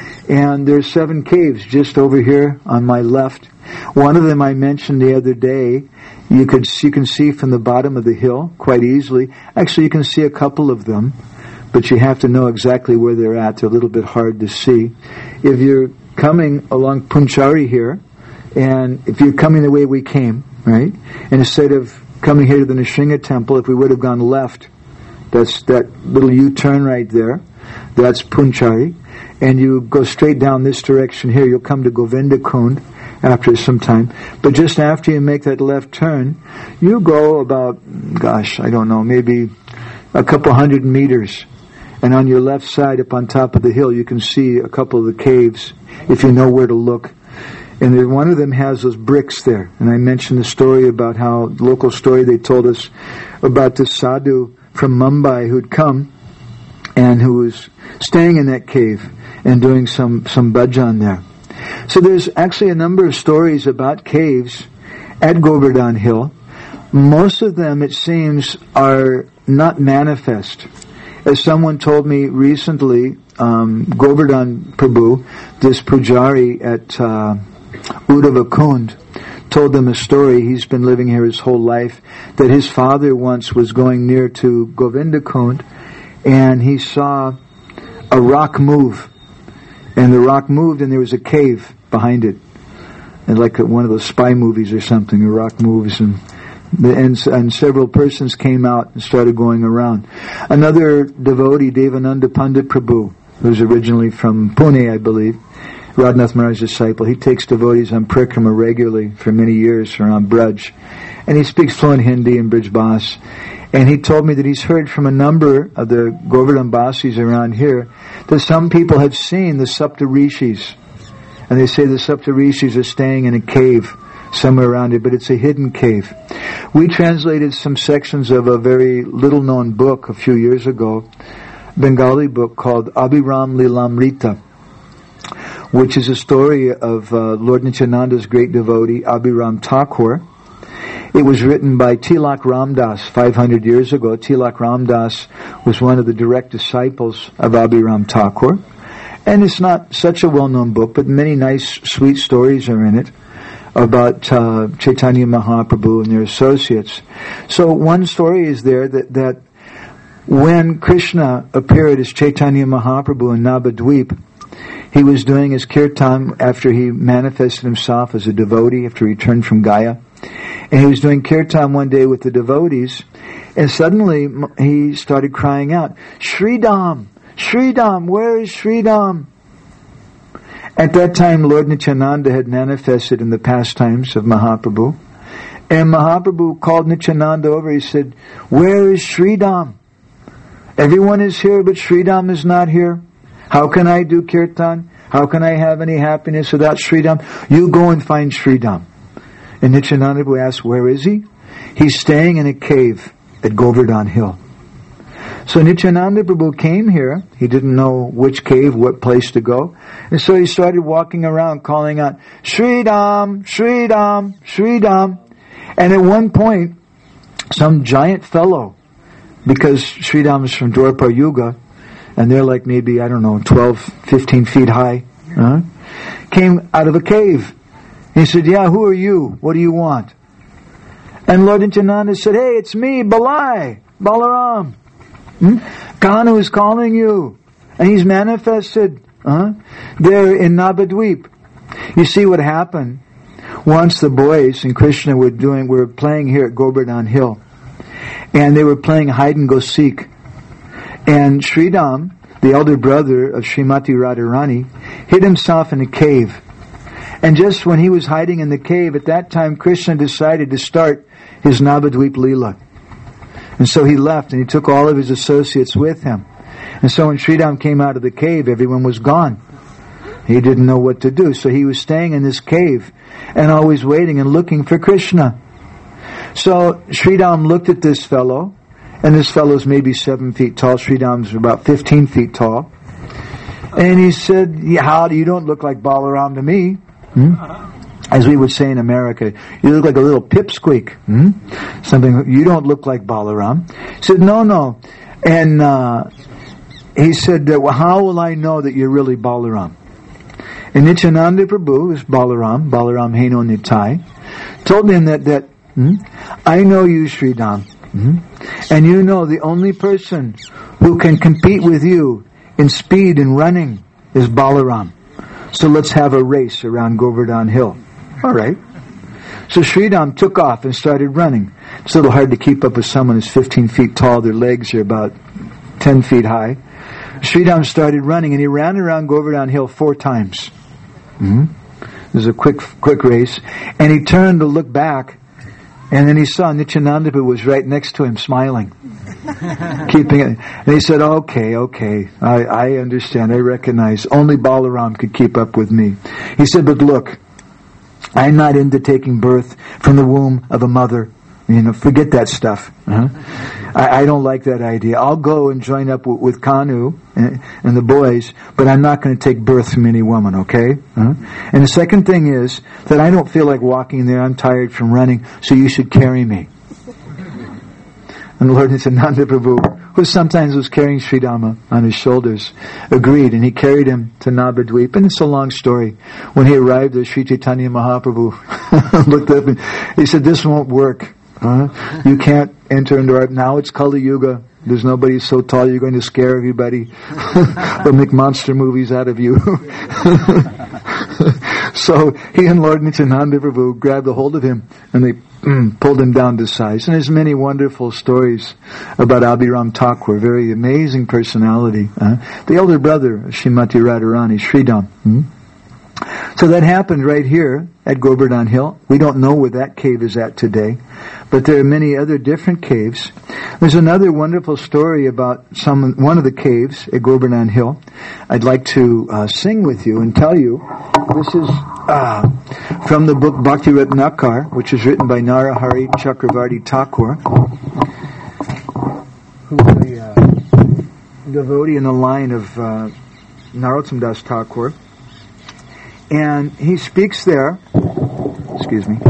And there's seven caves just over here on my left. One of them I mentioned the other day. You could you can see from the bottom of the hill quite easily. Actually, you can see a couple of them, but you have to know exactly where they're at. They're a little bit hard to see. If you're coming along Punchari here, and if you're coming the way we came, right, and instead of coming here to the Nrsimha temple, if we would have gone left, that's that little U-turn right there, that's Punchari, and you go straight down this direction here, you'll come to Govindakund after some time. But just after you make that left turn, you go about, gosh, I don't know, maybe a couple hundred meters, and on your left side up on top of the hill you can see a couple of the caves if you know where to look. And then one of them has those bricks there. And I mentioned the story about how, the local story they told us about this sadhu from Mumbai who'd come and who was staying in that cave and doing some, some bhajan there. So there's actually a number of stories about caves at Govardhan Hill. Most of them, it seems, are not manifest. As someone told me recently, um, Govardhan Prabhu, this pujari at uh, Uddhavakund, told them a story. He's been living here his whole life, that his father once was going near to Govindakund, and he saw a rock move. And the rock moved, and there was a cave behind it. And like one of those spy movies or something, the rock moves, and the, and, and several persons came out and started going around. Another devotee, Devananda Pandit Prabhu, who's originally from Pune, I believe, Radhanath Maharaj's disciple, he takes devotees on Parikrama regularly for many years around Braj. And he speaks fluent Hindi and Brij Bas. And he told me that he's heard from a number of the Govardhan Basis around here that some people have seen the Sapta Rishis. And they say the Sapta Rishis are staying in a cave somewhere around it, but it's a hidden cave. We translated some sections of a very little known book a few years ago, Bengali book called Abhiram Lilamrita, which is a story of uh, Lord Nityananda's great devotee, Abhiram Thakur. It was written by Tilak Ramdas five hundred years ago. Tilak Ramdas was one of the direct disciples of Abhiram Thakur. And it's not such a well-known book, but many nice, sweet stories are in it about uh, Chaitanya Mahaprabhu and their associates. So one story is there that, that when Krishna appeared as Chaitanya Mahaprabhu in Navadvip, he was doing his kirtan after he manifested himself as a devotee, after he returned from Gaya. And he was doing kirtan one day with the devotees, and suddenly he started crying out, Sridham! Sridham! Where is Sridham? At that time, Lord Nityananda had manifested in the pastimes of Mahaprabhu. And Mahaprabhu called Nityananda over. He said, where is Sridham? Everyone is here, but Sridham is not here. How can I do kirtan? How can I have any happiness without Sridham? You go and find Sridham. And Nityananda asked, where is he? He's staying in a cave at Govardhan Hill. So Nityananda Prabhu came here. He didn't know which cave, what place to go. And so he started walking around calling out, Sridham, Sridham, Sridham. And at one point, some giant fellow, because Sridham is from Dwapara Yuga, and they're like maybe, I don't know, twelve, fifteen feet high, uh, came out of a cave. He said, yeah, who are you? What do you want? And Lord Nityananda said, hey, it's me, Balai, Balaram. Hmm? Kanu is calling you. And he's manifested uh, there in Navadvip. You see what happened? Once the boys and Krishna were doing, were playing here at Govardhan Hill. And they were playing hide and go seek. And Sridham, the elder brother of Srimati Radharani, hid himself in a cave. And just when he was hiding in the cave, at that time Krishna decided to start his Navadvip Leela. And so he left and he took all of his associates with him. And so when Sridham came out of the cave, everyone was gone. He didn't know what to do. So he was staying in this cave and always waiting and looking for Krishna. So Sridham looked at this fellow, and this fellow's maybe seven feet tall. Sridham's about fifteen feet tall. And he said, yeah, how do you don't look like Balaram to me? Hmm? As we would say in America, you look like a little pipsqueak. Hmm? Something, you don't look like Balaram. He said, no, no. And uh, he said, well, how will I know that you're really Balaram? And Nityananda Prabhu is Balaram, Balaram Heno Nitai, told him that, that hmm, I know you, Sridham. Hmm? And you know the only person who can compete with you in speed and running is Balaram. So let's have a race around Govardhan Hill. All right. So Sridham took off and started running. It's a little hard to keep up with someone who's fifteen feet tall. Their legs are about ten feet high. Sridham started running, and he ran around Govardhan Hill four times. Mm-hmm. It was a quick, quick race. And he turned to look back, and then he saw Nityananda Prabhu was right next to him, smiling, keeping it. And he said, "Okay, okay, I, I understand. I recognize. Only Balaram could keep up with me." He said, "But look, I'm not into taking birth from the womb of a mother. You know, forget that stuff. Uh-huh. I, I don't like that idea. I'll go and join up with, with Kanu and, and the boys, but I'm not going to take birth from any woman, okay? Uh-huh. And the second thing is that I don't feel like walking there. I'm tired from running, so you should carry me." And the Lord Nityananda Prabhu, who sometimes was carrying Sridhama on his shoulders, agreed, and he carried him to Navadvip. And it's a long story. When he arrived there, Sri Chaitanya Mahaprabhu looked up and he said, "This won't work. Huh? You can't enter into our... Now it's Kali Yuga. There's nobody so tall you're going to scare everybody. They'll make monster movies out of you." So he and Lord Nityananda Prabhu grabbed a hold of him and they mm, pulled him down to size. And there's many wonderful stories about Abhiram Thakur, very amazing personality. Uh, the elder brother of Srimati Radharani, Sridham. Hmm? So that happened right here at Govardhan Hill. We don't know where that cave is at today, but there are many other different caves. There's another wonderful story about some one of the caves at Govardhan Hill. I'd like to uh, sing with you and tell you. This is uh, from the book Bhakti Ratnakar, which is written by Narahari Chakravarti Thakur, who is a uh, devotee in the line of uh, Narottam Das Thakur. And he speaks there, excuse me,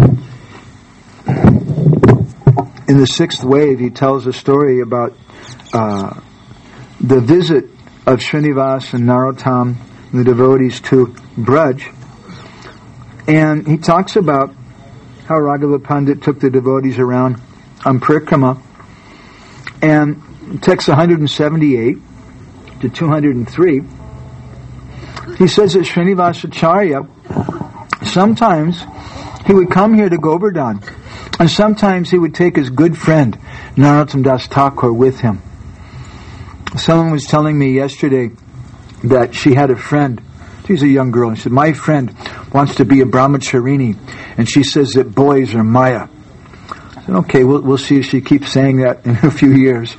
in the sixth wave, he tells a story about uh, the visit of Srinivas and Narottam, the devotees, to Braj. And he talks about how Raghava Pandit took the devotees around on Parikrama. And text one seventy-eight to two hundred three, he says that Srinivasacharya, sometimes he would come here to Govardhan, and sometimes he would take his good friend Narottam Das Thakur with him. Someone was telling me yesterday that she had a friend. She's a young girl, and she said, "My friend wants to be a brahmacharini, and she says that boys are Maya." I said, "Okay, we'll, we'll see if she keeps saying that in a few years."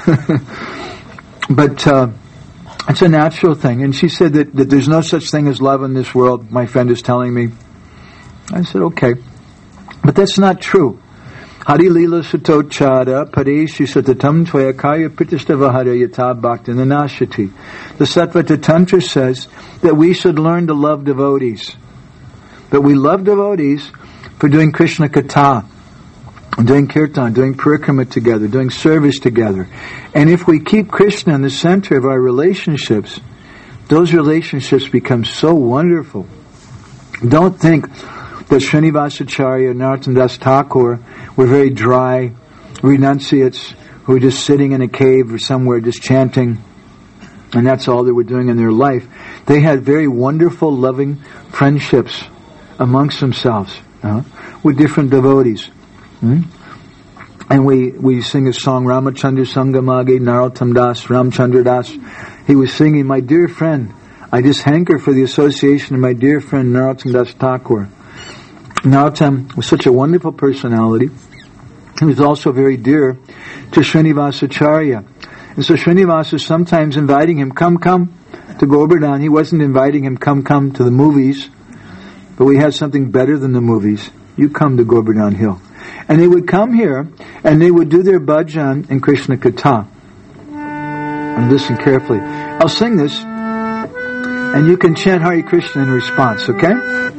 But uh, it's a natural thing. And she said that, that there's no such thing as love in this world, my friend is telling me. I said, okay. But that's not true. Hari lila sutochada pareshi satatam tvayakaya pritishtabhara yata bhakti nanashati. The Satvata Tantra says that we should learn to love devotees. But we love devotees for doing Krishna Katha, doing kirtan, doing parikrama together, doing service together. And if we keep Krishna in the center of our relationships, those relationships become so wonderful. Don't think that Srinivasacharya and Narottam Das Thakur were very dry renunciates who were just sitting in a cave or somewhere just chanting, and that's all they were doing in their life. They had very wonderful, loving friendships amongst themselves uh, with different devotees. Hmm? And we, we sing a song, Ramachandra Sangamage, Narottam Das, Ramchandra Das. He was singing, "My dear friend, I just hanker for the association of my dear friend Narottam Das Thakur." Narottam was such a wonderful personality. He was also very dear to Srinivasacharya. And so Srinivasa is sometimes inviting him, come, come to Govardhan. He wasn't inviting him, come, come to the movies. But we had something better than the movies. You come to Govardhan Hill. And they would come here, and they would do their bhajan in Krishna Katha. And listen carefully. I'll sing this, and you can chant Hare Krishna in response, okay?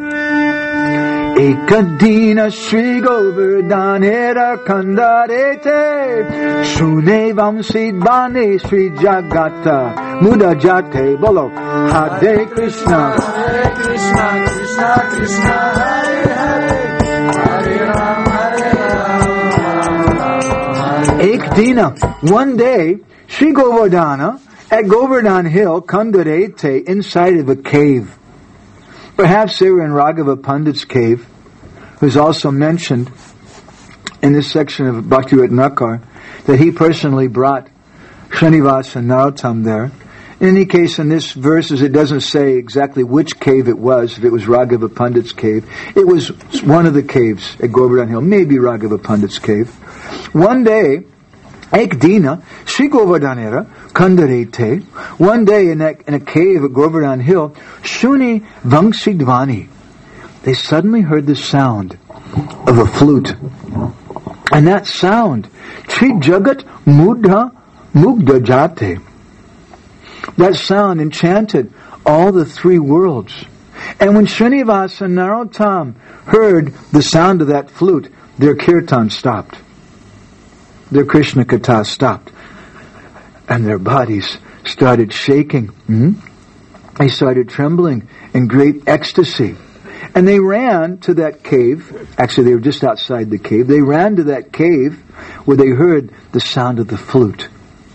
Ekadina Shri Govardhanera Kandarete Shune Vamsid Bane Shri Jagata Muda Jate Bolo Hare Krishna Hare Krishna Krishna Krishna Hare Hare Hare Ram Hare Ram Ek Dina, one day Sri Govardhana, at Govardhan Hill, Kandarete, inside of a cave. Perhaps they were in Raghava Pandit's cave, who's also mentioned in this section of Bhakti Ratnakar, that he personally brought Srinivasa and Narottam there. In any case, in this verses, it doesn't say exactly which cave it was, if it was Raghava Pandit's cave. It was one of the caves at Govardhan Hill, maybe Raghava Pandit's cave. One day, Ek Dina, Sri Govardhanera, Kandarete, one day in, that, in a cave at Govardhan Hill, Shuni Vangsidvani, they suddenly heard the sound of a flute. And that sound, Tri Jagat Mudha Mugdha Jate, that sound enchanted all the three worlds. And when Srinivasa and Narottam heard the sound of that flute, their kirtan stopped. Their Krishna Katha stopped. And their bodies started shaking. Mm-hmm. They started trembling in great ecstasy. And they ran to that cave. Actually, they were just outside the cave. They ran to that cave where they heard the sound of the flute.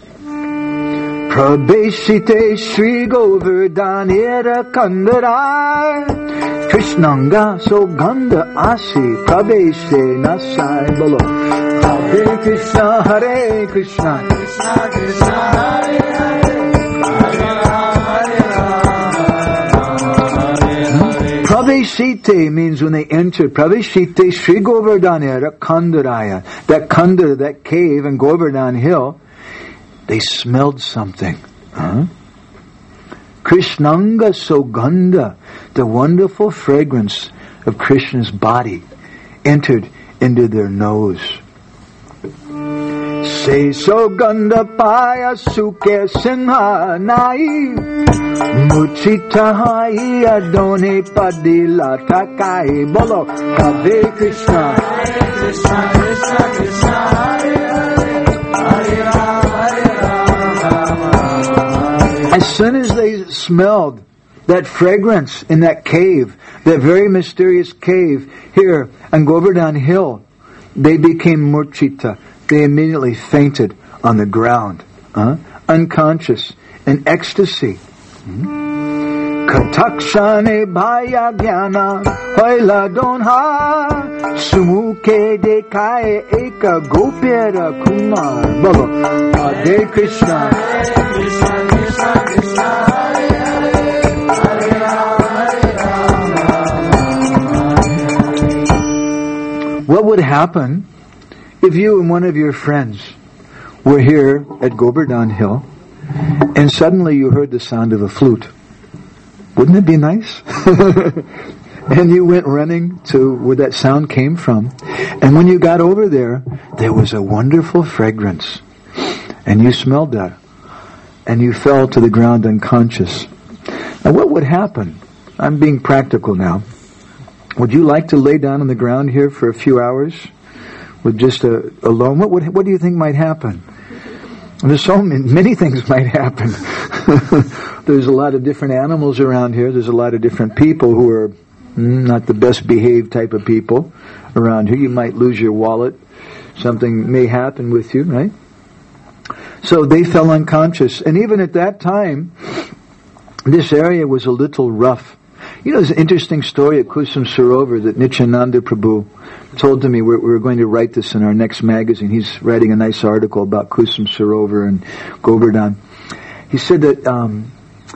Prabeshite Shri Govardhanera Kandarai Krishnanga Sogandha Asi Prabeshe Nasai Bolo Hare Krishna Hare Krishna Krishna Krishna Hare Hare Praveshite means when they entered. Praveshite Shri Govardhanera Kandaraya. That Kandara, that cave in Govardhan Hill, they smelled something. Huh? Krishnanga Sogandha, the wonderful fragrance of Krishna's body, entered into their nose. Se Sogandha Paya Suke Sinha Nai Muchita Hai Adone Padila Takai Bolo Hare Krishna Hare Krishna Krishna Krishna Hare Hare Hare. As soon as they smelled that fragrance in that cave, that very mysterious cave here on Govardhan Hill, they became murchita. They immediately fainted on the ground, uh, unconscious, in ecstasy. Katakshane bhaya jnana hoila donha sumuke dekaye eka gopera kumar. Bolo Hare Krishna Hare Krishna Krishna Krishna Hare Hare Hare Rama. What would happen if you and one of your friends were here at Govardhan Hill and suddenly you heard the sound of a flute? Wouldn't it be nice? And you went running to where that sound came from. And when you got over there, there was a wonderful fragrance. And you smelled that. And you fell to the ground unconscious. Now what would happen? I'm being practical now. Would you like to lay down on the ground here for a few hours with just a alone? What would, what do you think might happen? There's so many, many things might happen. There's a lot of different animals around here. There's a lot of different people who are mm, not the best behaved type of people around here. You might lose your wallet. Something may happen with you, right? So they fell unconscious. And even at that time, this area was a little rough. You know, there's an interesting story at Kusum Sarovar that Nityananda Prabhu told to me. We're, we're going to write this in our next magazine. He's writing a nice article about Kusum Sarovar and Govardhan. He said that um,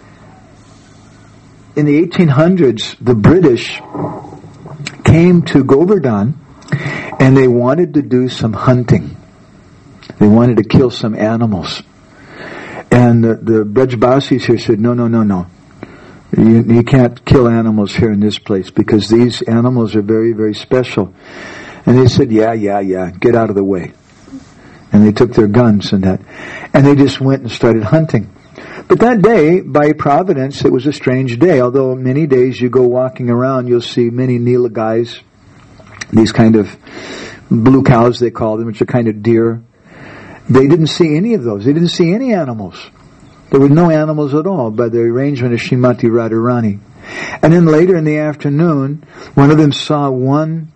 in the eighteen hundreds, the British came to Govardhan and they wanted to do some hunting. They wanted to kill some animals. And the, the Brajbasis here said, no, no, no, no. You, you can't kill animals here in this place because these animals are very, very special. And they said, yeah, yeah, yeah, get out of the way. And they took their guns and that. And they just went and started hunting. But that day, by providence, it was a strange day. Although many days you go walking around, you'll see many nilagais, these kind of blue cows they call them, which are kind of deer. They didn't see any of those. They didn't see any animals. There were no animals at all by the arrangement of Srimati Radharani. And then later in the afternoon, one of them saw one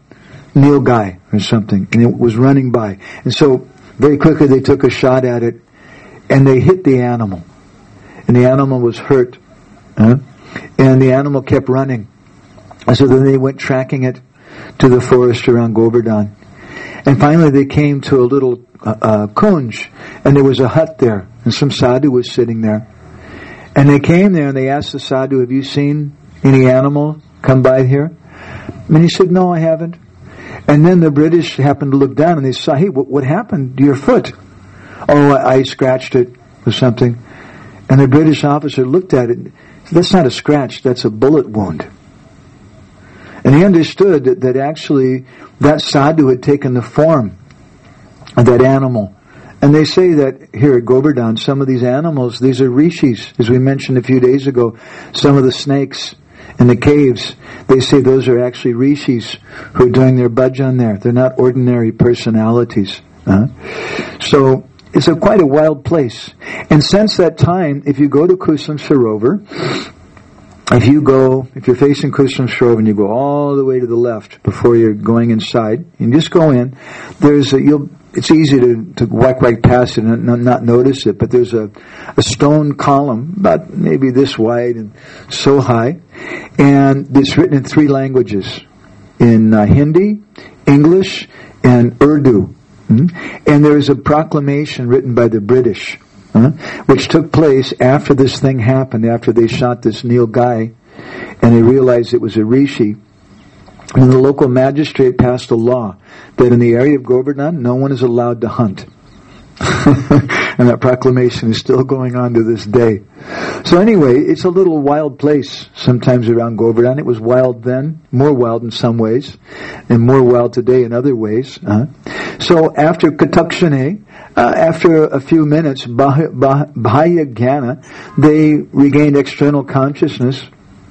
nilgai or something, and it was running by. And so very quickly they took a shot at it, and they hit the animal. And the animal was hurt. Huh? And the animal kept running. So then they went tracking it to the forest around Govardhan. And finally they came to a little uh, uh, kunj, and there was a hut there, and some sadhu was sitting there. And they came there and they asked the sadhu, have you seen any animal come by here? And he said, no, I haven't. And then the British happened to look down and they saw, hey, what, what happened to your foot? Oh, I, I scratched it or something. And the British officer looked at it. That's not a scratch, that's a bullet wound. And he understood that, that actually that sadhu had taken the form of that animal. And they say that here at Govardhan, some of these animals, these are rishis. As we mentioned a few days ago, some of the snakes in the caves, they say those are actually rishis who are doing their bhajan there. They're not ordinary personalities. Uh-huh. So it's a quite a wild place. And since that time, if you go to Kusum Sarovar, if you go, if you're facing Kusum Sarovar and you go all the way to the left before you're going inside, you just go in, there's a, you'll, it's easy to, to walk right past it and not, not notice it, but there's a, a stone column, about maybe this wide and so high, and it's written in three languages, in uh, Hindi, English, and Urdu. Mm-hmm. And there is a proclamation written by the British, uh, which took place after this thing happened, after they shot this Neil Guy, and they realized it was a rishi. And the local magistrate passed a law that in the area of Govardhan, no one is allowed to hunt. And that proclamation is still going on to this day. So anyway, it's a little wild place sometimes around Govardhan. It was wild then, more wild in some ways, and more wild today in other ways. Uh, so after Katakshane, uh, after a few minutes, Bahya Jnana, they regained external consciousness.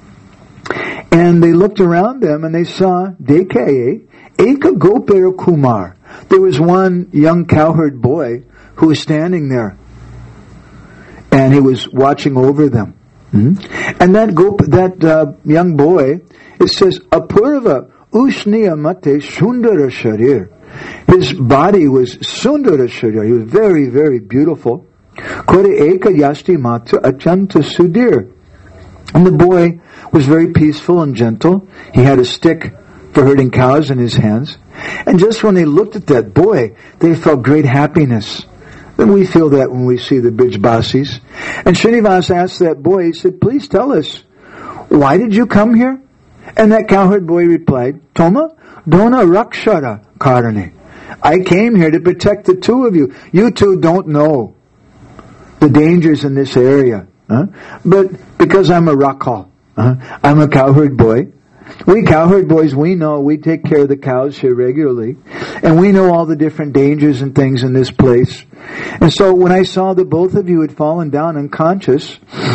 And they looked around them and they saw, Dekaye, Eka Gopera Kumar. There was one young cowherd boy who was standing there. And he was watching over them. Mm-hmm. And that gop- that uh, young boy, it says, Apurva Ushniya Mate Sundara Sharir. His body was Sundara Sharir. He was very, very beautiful. Kore Eka Yasti Matra Achanta Sudir. And the boy was very peaceful and gentle. He had a stick for herding cows in his hands. And just when they looked at that boy, they felt great happiness. And we feel that when we see the Brijbasis. And Srinivas asked that boy, he said, please tell us, why did you come here? And that cowherd boy replied, Toma, Dona Rakshara Karane. I came here to protect the two of you. You two don't know the dangers in this area. Huh? But because I'm a Rakhal, uh, I'm a cowherd boy. We cowherd boys, we know, we take care of the cows here regularly. And we know all the different dangers and things in this place. And so when I saw that both of you had fallen down unconscious,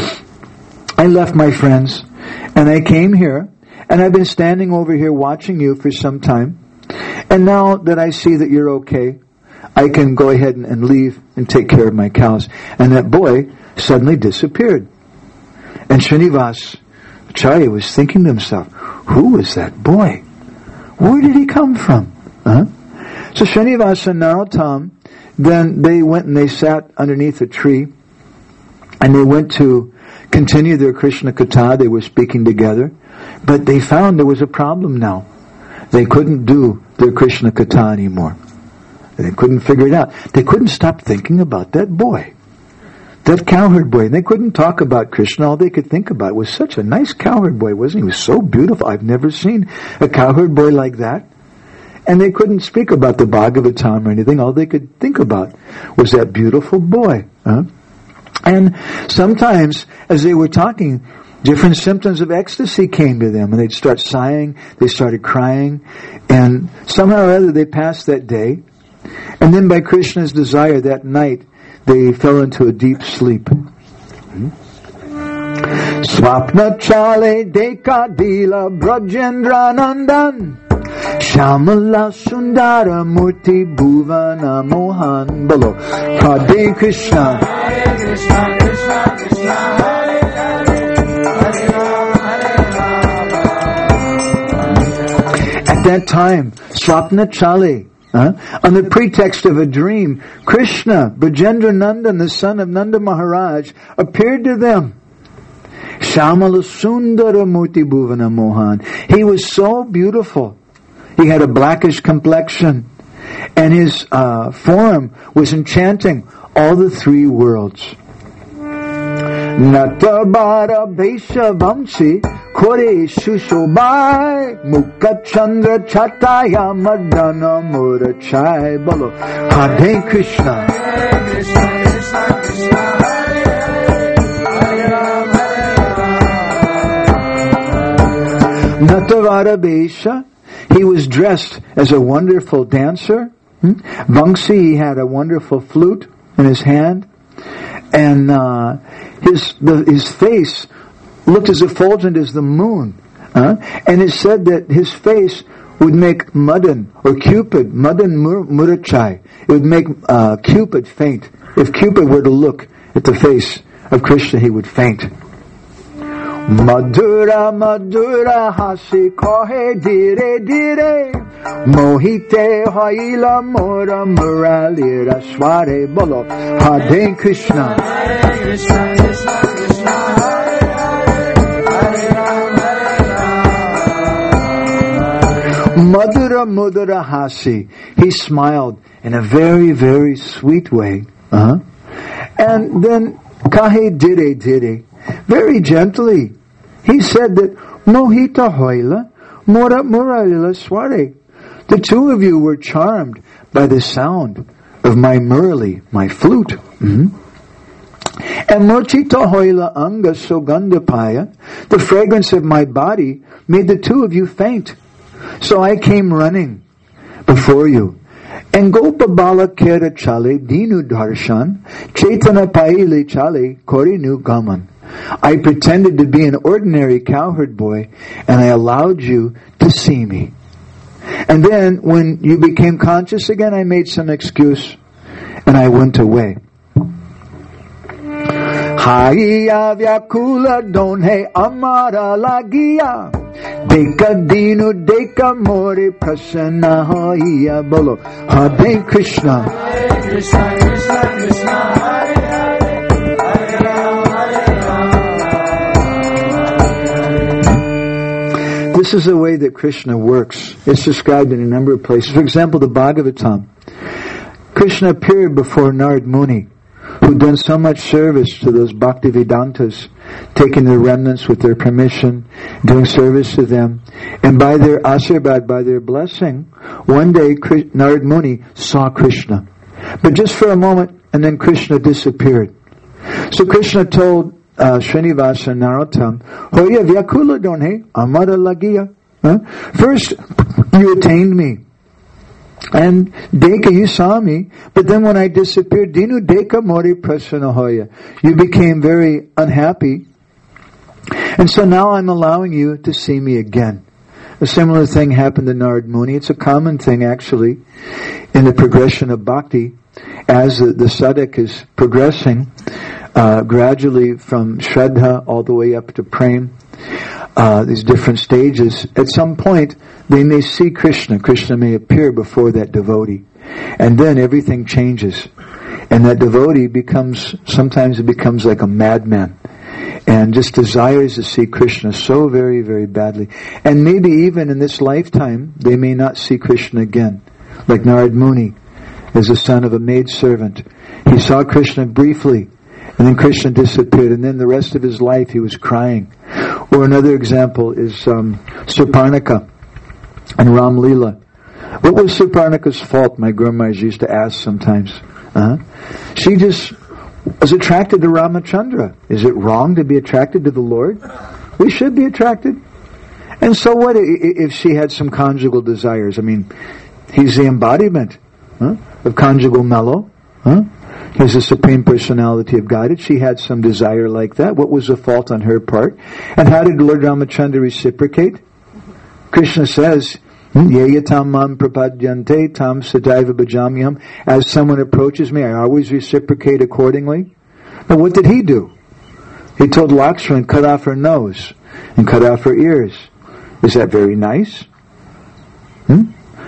I left my friends and I came here. And I've been standing over here watching you for some time. And now that I see that you're okay, I can go ahead and, and leave and take care of my cows. And that boy suddenly disappeared. And Srinivas Acharya was thinking to himself, who was that boy? Where did he come from? Huh? So Srinivas and Narottam, then they went and they sat underneath a tree, and they went to continue their Krishna Katha. They were speaking together, but they found there was a problem now. They couldn't do their Krishna Katha anymore. They couldn't figure it out. They couldn't stop thinking about that boy. That cowherd boy. And they couldn't talk about Krishna. All they could think about was such a nice cowherd boy, wasn't he? He was so beautiful. I've never seen a cowherd boy like that. And they couldn't speak about the Bhagavatam or anything. All they could think about was that beautiful boy. Huh? And sometimes, as they were talking, different symptoms of ecstasy came to them. And they'd start sighing. They started crying. And somehow or other they passed that day. And then by Krishna's desire that night, they fell into a deep sleep. Swapna chale deka dila Brajendra Nandan Shamala Sundara Murti Bhuvana Mohan Balo Hare Krishna Hare Krishna Krishna Krishna Hare Hare Hare Rama Hare Rama. At that time, Swapna Chale, Uh, on the pretext of a dream, Krishna, Brajendra Nandan, the son of Nanda Maharaj, appeared to them. Shamala Sundara Murti Bhuvana Mohan. He was so beautiful. He had a blackish complexion. And his uh, form was enchanting all the three worlds. Natabara Bhaisha Vamsi Kore Shushobai Mukha Chandra Chataya Madana Murachai Bolo Hare Krishna. Natavara Bhaisha, he was dressed as a wonderful dancer. Hmm? Vamsi, he had a wonderful flute in his hand. And uh, his the, his face looked as effulgent as the moon. Uh? And it said that his face would make Madan, or Cupid, Madan Mur- Murachai. It would make uh, Cupid faint. If Cupid were to look at the face of Krishna, he would faint. Madhura Madhura hasi kohe dire dire mohite hoila mora muralira sware bolo Hare Krishna. Hare Krishna Krishna Krishna Hare Hare Hare Madhura Madhura hasi. He smiled in a very very sweet way. Uh-huh. And then kahe dire dire, very gently, he said that Mohita Hoila Mora Muralila Sware. The two of you were charmed by the sound of my murali, my flute. Mm-hmm. And Mochita Hoila Anga Sogandapaya, the fragrance of my body, made the two of you faint. So I came running before you. And Gopabala Kera Chale Dinu Darshan Chaitana Paile Chale Korinu Gaman. I pretended to be an ordinary cowherd boy, and I allowed you to see me. And then, when you became conscious again, I made some excuse, and I went away. Haiya vyakula donhe amara lagiya deka dinu deka more prasana hoiya bolo Hare Krishna. Hare Krishna Krishna Krishna Hare This is the way that Krishna works. It's described in a number of places. For example, the Bhagavatam. Krishna appeared before Narad Muni, who'd done so much service to those Bhaktivedantas, taking their remnants with their permission, doing service to them. And by their asirvad, by their blessing, one day Narad Muni saw Krishna. But just for a moment, and then Krishna disappeared. So Krishna told Uh, Srinivasa Narottam, Hoya Vyakula Donhe Amara Lagiya. First, you attained me. And Deka, you saw me. But then when I disappeared, Dinu Deka Mori Prasana Hoya. You became very unhappy. And so now I'm allowing you to see me again. A similar thing happened to Narad Muni. It's a common thing, actually, in the progression of bhakti. As the, the sadhak is progressing, Uh, gradually from Shraddha all the way up to Prem, uh, these different stages, at some point they may see Krishna. Krishna may appear before that devotee. And then everything changes. And that devotee becomes, sometimes it becomes like a madman. And just desires to see Krishna so very, very badly. And maybe even in this lifetime, they may not see Krishna again. Like Narad Muni, as the son of a maidservant. He saw Krishna briefly, and then Krishna disappeared, and then the rest of his life he was crying. Or another example is um, Surparnika and Ram Leela. What was Surparnika's fault? My Guru Maharaj used to ask sometimes. Uh-huh. She just was attracted to Ramachandra. Is it wrong to be attracted to the Lord? We should be attracted. And so what if she had some conjugal desires? I mean, he's the embodiment huh, of conjugal mellow. Huh? He's the Supreme Personality of Godhead. She had some desire like that. What was the fault on her part? And how did Lord Ramachandra reciprocate? Krishna says, Yeyatam mam prapadyante tam sadaiva bhajamyam. As someone approaches me, I always reciprocate accordingly. But what did he do? He told Lakshman, cut off her nose and cut off her ears. Is that very nice? Hmm?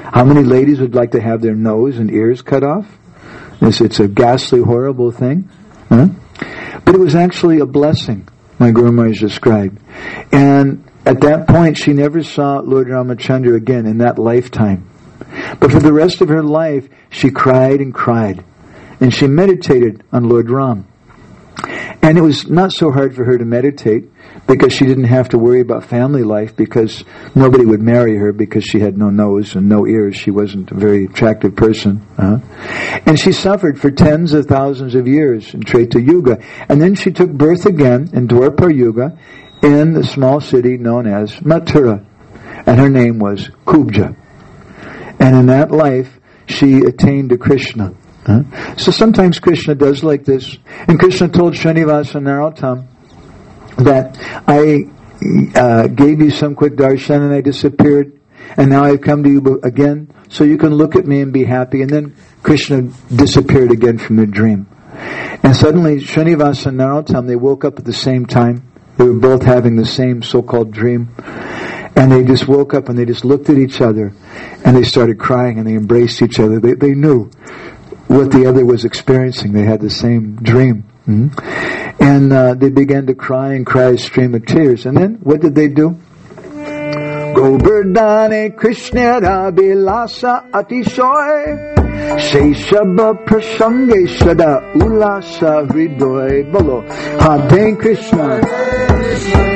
How many ladies would like to have their nose and ears cut off? It's, it's a ghastly, horrible thing. Huh? But it was actually a blessing, my Guru Maharaj described. And at that point, she never saw Lord Ramachandra again in that lifetime. But for the rest of her life, she cried and cried. And she meditated on Lord Ram. And it was not so hard for her to meditate because she didn't have to worry about family life because nobody would marry her because she had no nose and no ears. She wasn't a very attractive person. Uh-huh. And she suffered for tens of thousands of years in Treta Yuga. And then she took birth again in Dwapar Yuga in the small city known as Mathura. And her name was Kubja. And in that life, she attained to Krishna. Huh? So sometimes Krishna does like this. And Krishna told Srinivasa Narottam that I uh, gave you some quick darshan and I disappeared. And now I've come to you again so you can look at me and be happy. And then Krishna disappeared again from the dream. And suddenly Srinivasa and Narottam, they woke up at the same time. They were both having the same so-called dream. And they just woke up and they just looked at each other. And they started crying and they embraced each other. They, they knew what the other was experiencing. They had the same dream. Mm-hmm. And uh, they began to cry and cry a stream of tears. And then, what did they do? Govardhane Krishna Rabilasa Atishoy Sheshaba Prasange Shada Ulasa Hridoy Bolo Hare Krishna.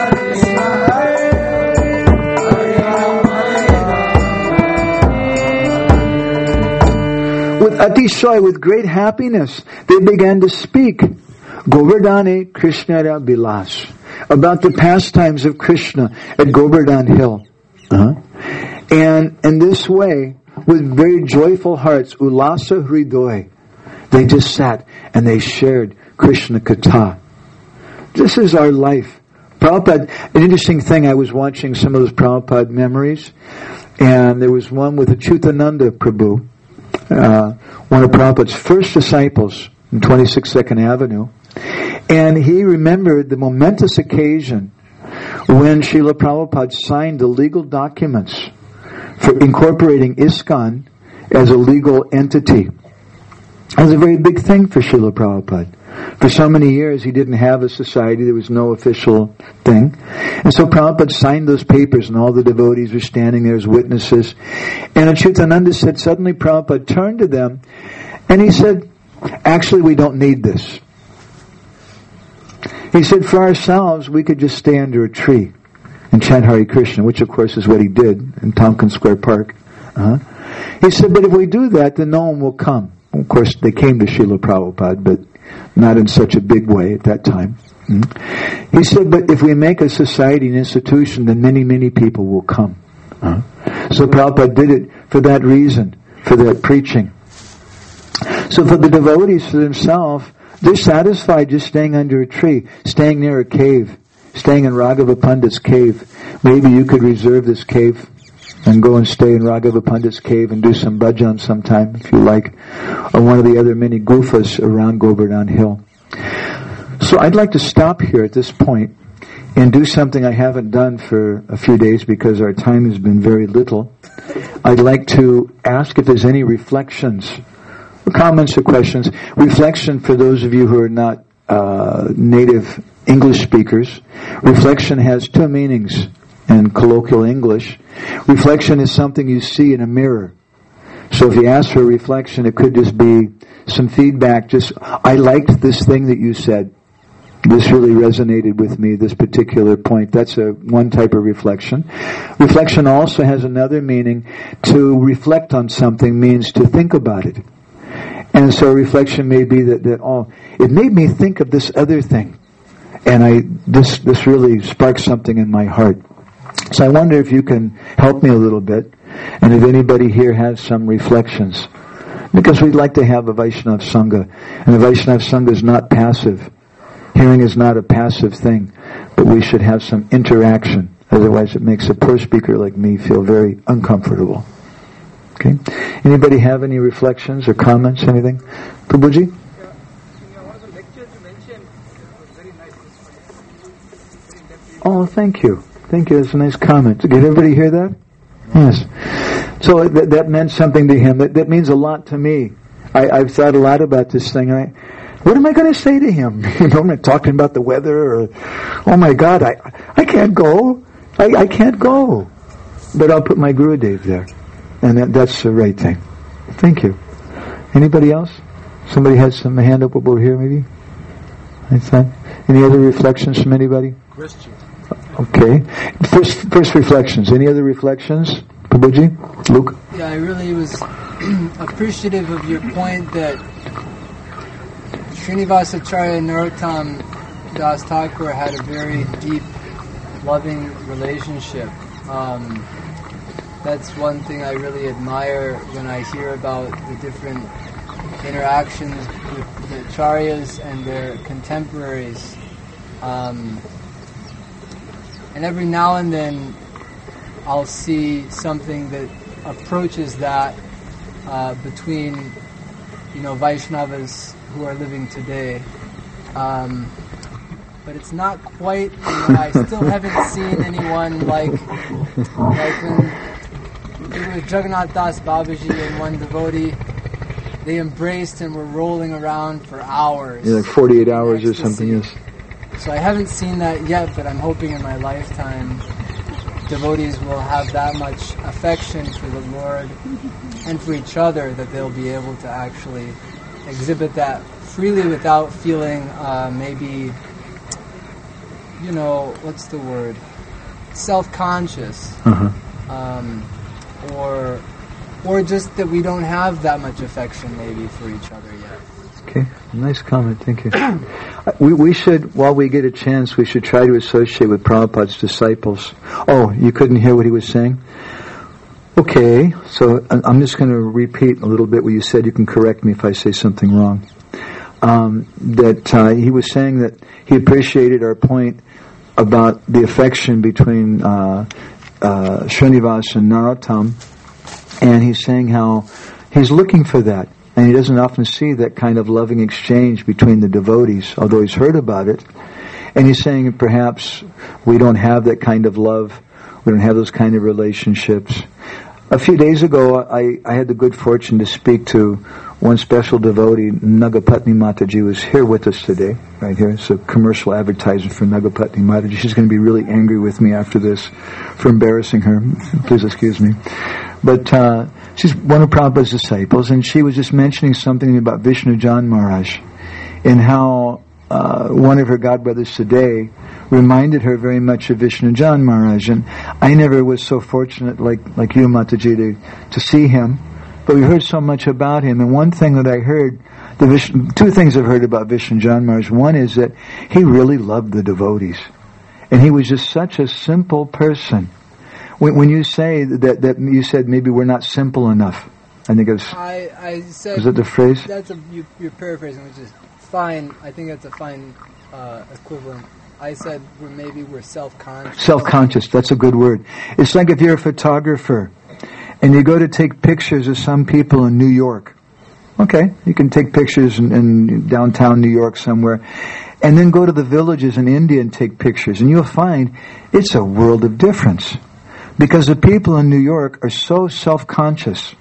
With Atishoy, with great happiness, they began to speak Govardhane Krishna Bilas, about the pastimes of Krishna at Govardhan Hill. Uh-huh. And in this way, with very joyful hearts, Ulasa Hridoy, they just sat and they shared Krishna Katha. This is our life. Prabhupada, an interesting thing, I was watching some of those Prabhupada memories, and there was one with Achyutananda Prabhu, uh, one of Prabhupada's first disciples in twenty-six Second Avenue. And he remembered the momentous occasion when Srila Prabhupada signed the legal documents for incorporating ISKCON as a legal entity. It was a very big thing for Srila Prabhupada. For so many years he didn't have a society, there was no official thing. And so Prabhupada signed those papers and all the devotees were standing there as witnesses. And Achyutananda said, suddenly Prabhupada turned to them and he said, actually we don't need this. He said, for ourselves, we could just stay under a tree and chant Hare Krishna, which of course is what he did in Tompkins Square Park. Uh-huh. He said, but if we do that, then no one will come. Of course, they came to Srila Prabhupada, but not in such a big way at that time. Mm-hmm. He said, but if we make a society, an institution, then many, many people will come. Uh-huh. So Prabhupada did it for that reason, for that preaching. So for the devotees, for themselves, they're satisfied just staying under a tree, staying near a cave, staying in Raghava Pandit's cave. Maybe you could reserve this cave and go and stay in Raghava Pandit's cave and do some bhajan sometime, if you like, or one of the other many gufas around Govardhan Hill. So I'd like to stop here at this point and do something I haven't done for a few days because our time has been very little. I'd like to ask if there's any reflections, comments or questions. Reflection for those of you who are not uh, native English speakers. Reflection has two meanings in colloquial English. Reflection is something you see in a mirror. So if you ask for a reflection, it could just be some feedback. Just, I liked this thing that you said. This really resonated with me, this particular point. That's a one type of reflection. Reflection also has another meaning. To reflect on something means to think about it. And so reflection may be that, that oh, it made me think of this other thing. And I this this really sparked something in my heart. So I wonder if you can help me a little bit, and if anybody here has some reflections. Because we'd like to have a Vaishnava Sangha. And the Vaishnava Sangha is not passive. Hearing is not a passive thing. But we should have some interaction. Otherwise it makes a poor speaker like me feel very uncomfortable. Okay? Anybody have any reflections or comments, anything? Prabhuji? In one of the lectures you mentioned, it was very nice. Oh, thank you. Thank you. That's a nice comment. Did everybody hear that? Yes. So that, that meant something to him. That, that means a lot to me. I, I've thought a lot about this thing. I, what am I going to say to him? You know, I'm talking about the weather, or, oh my God, I I can't go. I, I can't go. But I'll put my Gurudev there. And that, that's the right thing. Thank you. Anybody else? Somebody has some hand up over here, maybe? I thought. Any other reflections from anybody? Christian. Okay. First, first reflections. Any other reflections? Prabhuji? Luke? Yeah, I really was appreciative of your point that Srinivasacharya Narottam Das Thakur had a very deep, loving relationship. Um, that's one thing I really admire when I hear about the different interactions with the acharyas and their contemporaries. Um, and every now and then I'll see something that approaches that uh, between, you know, Vaishnavas who are living today. Um, but it's not quite, you know, I still haven't seen anyone like, like when it was Jagannath Das Babaji and one devotee, they embraced and were rolling around for hours. Yeah, like forty-eight hours or something, yes. So I haven't seen that yet, but I'm hoping in my lifetime devotees will have that much affection for the Lord and for each other that they'll be able to actually exhibit that freely without feeling uh, maybe, you know, what's the word? Self-conscious. Uh-huh. Um, or or just that we don't have that much affection maybe for each other yet. Okay, nice comment, thank you. we we should, while we get a chance, we should try to associate with Prabhupada's disciples. Oh, you couldn't hear what he was saying? Okay, so I'm just going to repeat a little bit what you said. You can correct me if I say something wrong. Um, that uh, he was saying that he appreciated our point about the affection between uh, uh, Srinivas and Narottam, and he's saying how he's looking for that. And he doesn't often see that kind of loving exchange between the devotees, although he's heard about it. And he's saying perhaps we don't have that kind of love, we don't have those kind of relationships. A few days ago, I, I had the good fortune to speak to one special devotee, Nagapatni Mataji, was here with us today, right here. It's a commercial advertisement for Nagapatni Mataji. She's going to be really angry with me after this for embarrassing her. Please excuse me. But uh, she's one of Prabhupada's disciples, and she was just mentioning something about Vishnu Jan Maharaj and how uh, one of her godbrothers today reminded her very much of Vishnu Jan Maharaj. And I never was so fortunate like, like you, Mataji, to, to see him. But we heard so much about him. And one thing that I heard, the Vishnu, two things I've heard about Vishnu Jan Maharaj. One is that he really loved the devotees. And he was just such a simple person. When, when you say that, that you said maybe we're not simple enough, I think it's. I, I said. Was that the phrase? That's a you, you're paraphrasing, which is fine. I think that's a fine uh, equivalent. I said we're maybe we're self-conscious. Self-conscious. That's a good word. It's like if you're a photographer and you go to take pictures of some people in New York. Okay, you can take pictures in, in downtown New York somewhere, and then go to the villages in India and take pictures, and you'll find it's a world of difference. Because the people in New York are so self-conscious.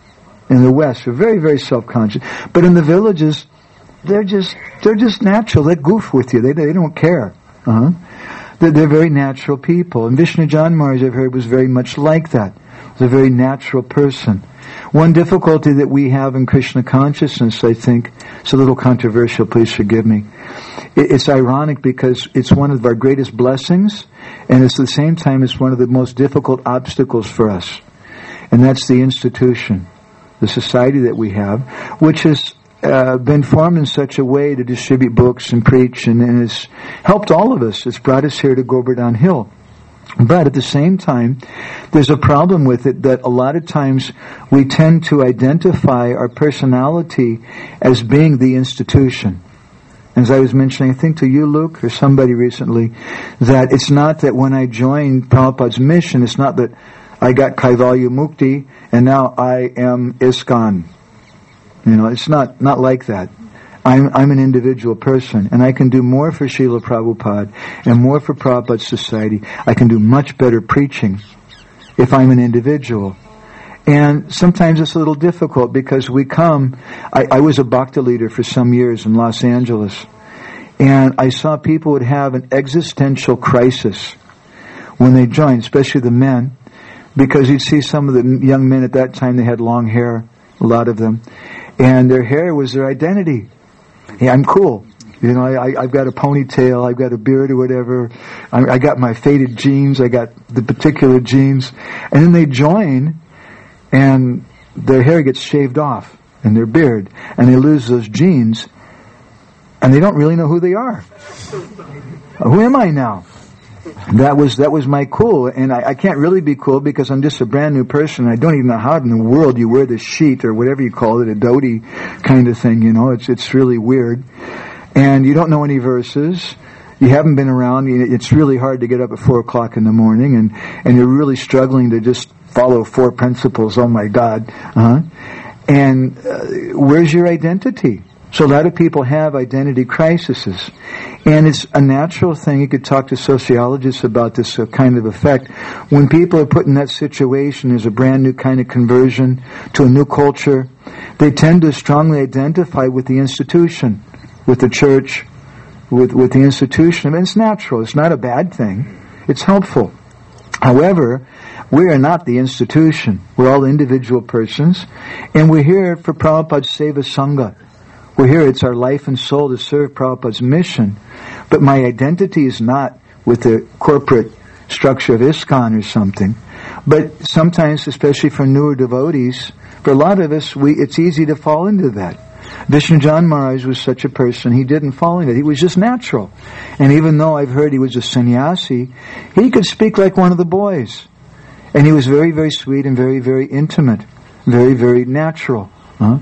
In the West, they're very, very self-conscious. But in the villages, they're just they're just natural. They goof with you. They they don't care. Uh-huh. They're, they're very natural people. And Vishnu Jan Maharaj, I've heard, was very much like that. He was a very natural person. One difficulty that we have in Krishna consciousness, I think, it's a little controversial, please forgive me. It's ironic because it's one of our greatest blessings, and it's at the same time it's one of the most difficult obstacles for us. And that's the institution, the society that we have, which has uh, been formed in such a way to distribute books and preach, and, and has helped all of us. It's brought us here to Govardhan Hill. But at the same time, there's a problem with it that a lot of times we tend to identify our personality as being the institution. As I was mentioning, I think to you, Luke, or somebody recently, that it's not that when I joined Prabhupada's mission, it's not that I got Kaivalya Mukti and now I am ISKCON. You know, it's not, not like that. I'm, I'm an individual person, and I can do more for Srila Prabhupada and more for Prabhupada's society. I can do much better preaching if I'm an individual. And sometimes it's a little difficult because we come, I, I was a Bhakti leader for some years in Los Angeles, and I saw people would have an existential crisis when they joined, especially the men, because you'd see some of the young men at that time, they had long hair, a lot of them, and their hair was their identity. Hey, I'm cool. You know, I, I've got a ponytail, I've got a beard or whatever, I, I got my faded jeans, I got the particular jeans, and then they join, and their hair gets shaved off, and their beard, and they lose those jeans, and they don't really know who they are. Who am I now? That was that was my cool, and I, I can't really be cool because I'm just a brand new person. I don't even know how in the world you wear this sheet or whatever you call it, a dhoti kind of thing. You know, it's it's really weird, and you don't know any verses. You haven't been around. It's really hard to get up at four o'clock in the morning, and and you're really struggling to just follow four principles. Oh my God! Uh-huh. And uh, where's your identity? So a lot of people have identity crises. And it's a natural thing. You could talk to sociologists about this kind of effect. When people are put in that situation, there's a brand new kind of conversion to a new culture, they tend to strongly identify with the institution, with the church, with, with the institution. I mean, it's natural. It's not a bad thing. It's helpful. However, we are not the institution. We're all individual persons. And we're here for Prabhupada's Seva Sangha. We're here, it's our life and soul to serve Prabhupada's mission. But my identity is not with the corporate structure of ISKCON or something. But sometimes, especially for newer devotees, for a lot of us, we it's easy to fall into that. Vishnujan Maharaj was such a person, he didn't fall into it. He was just natural. And even though I've heard he was a sannyasi, he could speak like one of the boys. And he was very, very sweet and very, very intimate. Very, very natural. Huh?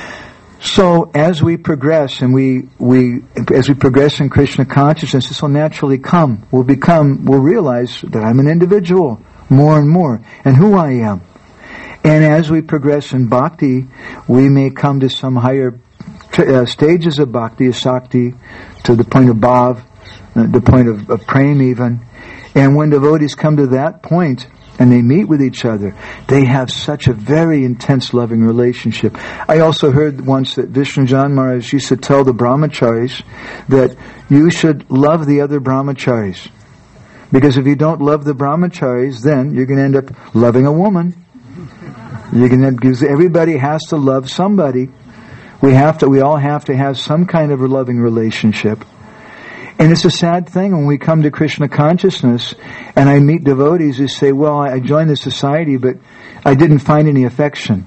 So as we progress and we, we, as we progress in Krishna consciousness, this will naturally come. We'll become, we'll realize that I'm an individual more and more, and who I am. And as we progress in bhakti, we may come to some higher uh, stages of bhakti, asakti, to the point of bhav, uh, the point of, of prem even. And when devotees come to that point, and they meet with each other, they have such a very intense loving relationship. I also heard once that Vishnujan Maharaj used to tell the brahmacharis that you should love the other brahmacharis. Because if you don't love the brahmacharis, then you're going to end up loving a woman. You're going to, because everybody has to love somebody. We have to, we all have to have some kind of a loving relationship. And it's a sad thing when we come to Krishna consciousness and I meet devotees who say, well, I joined the society, but I didn't find any affection.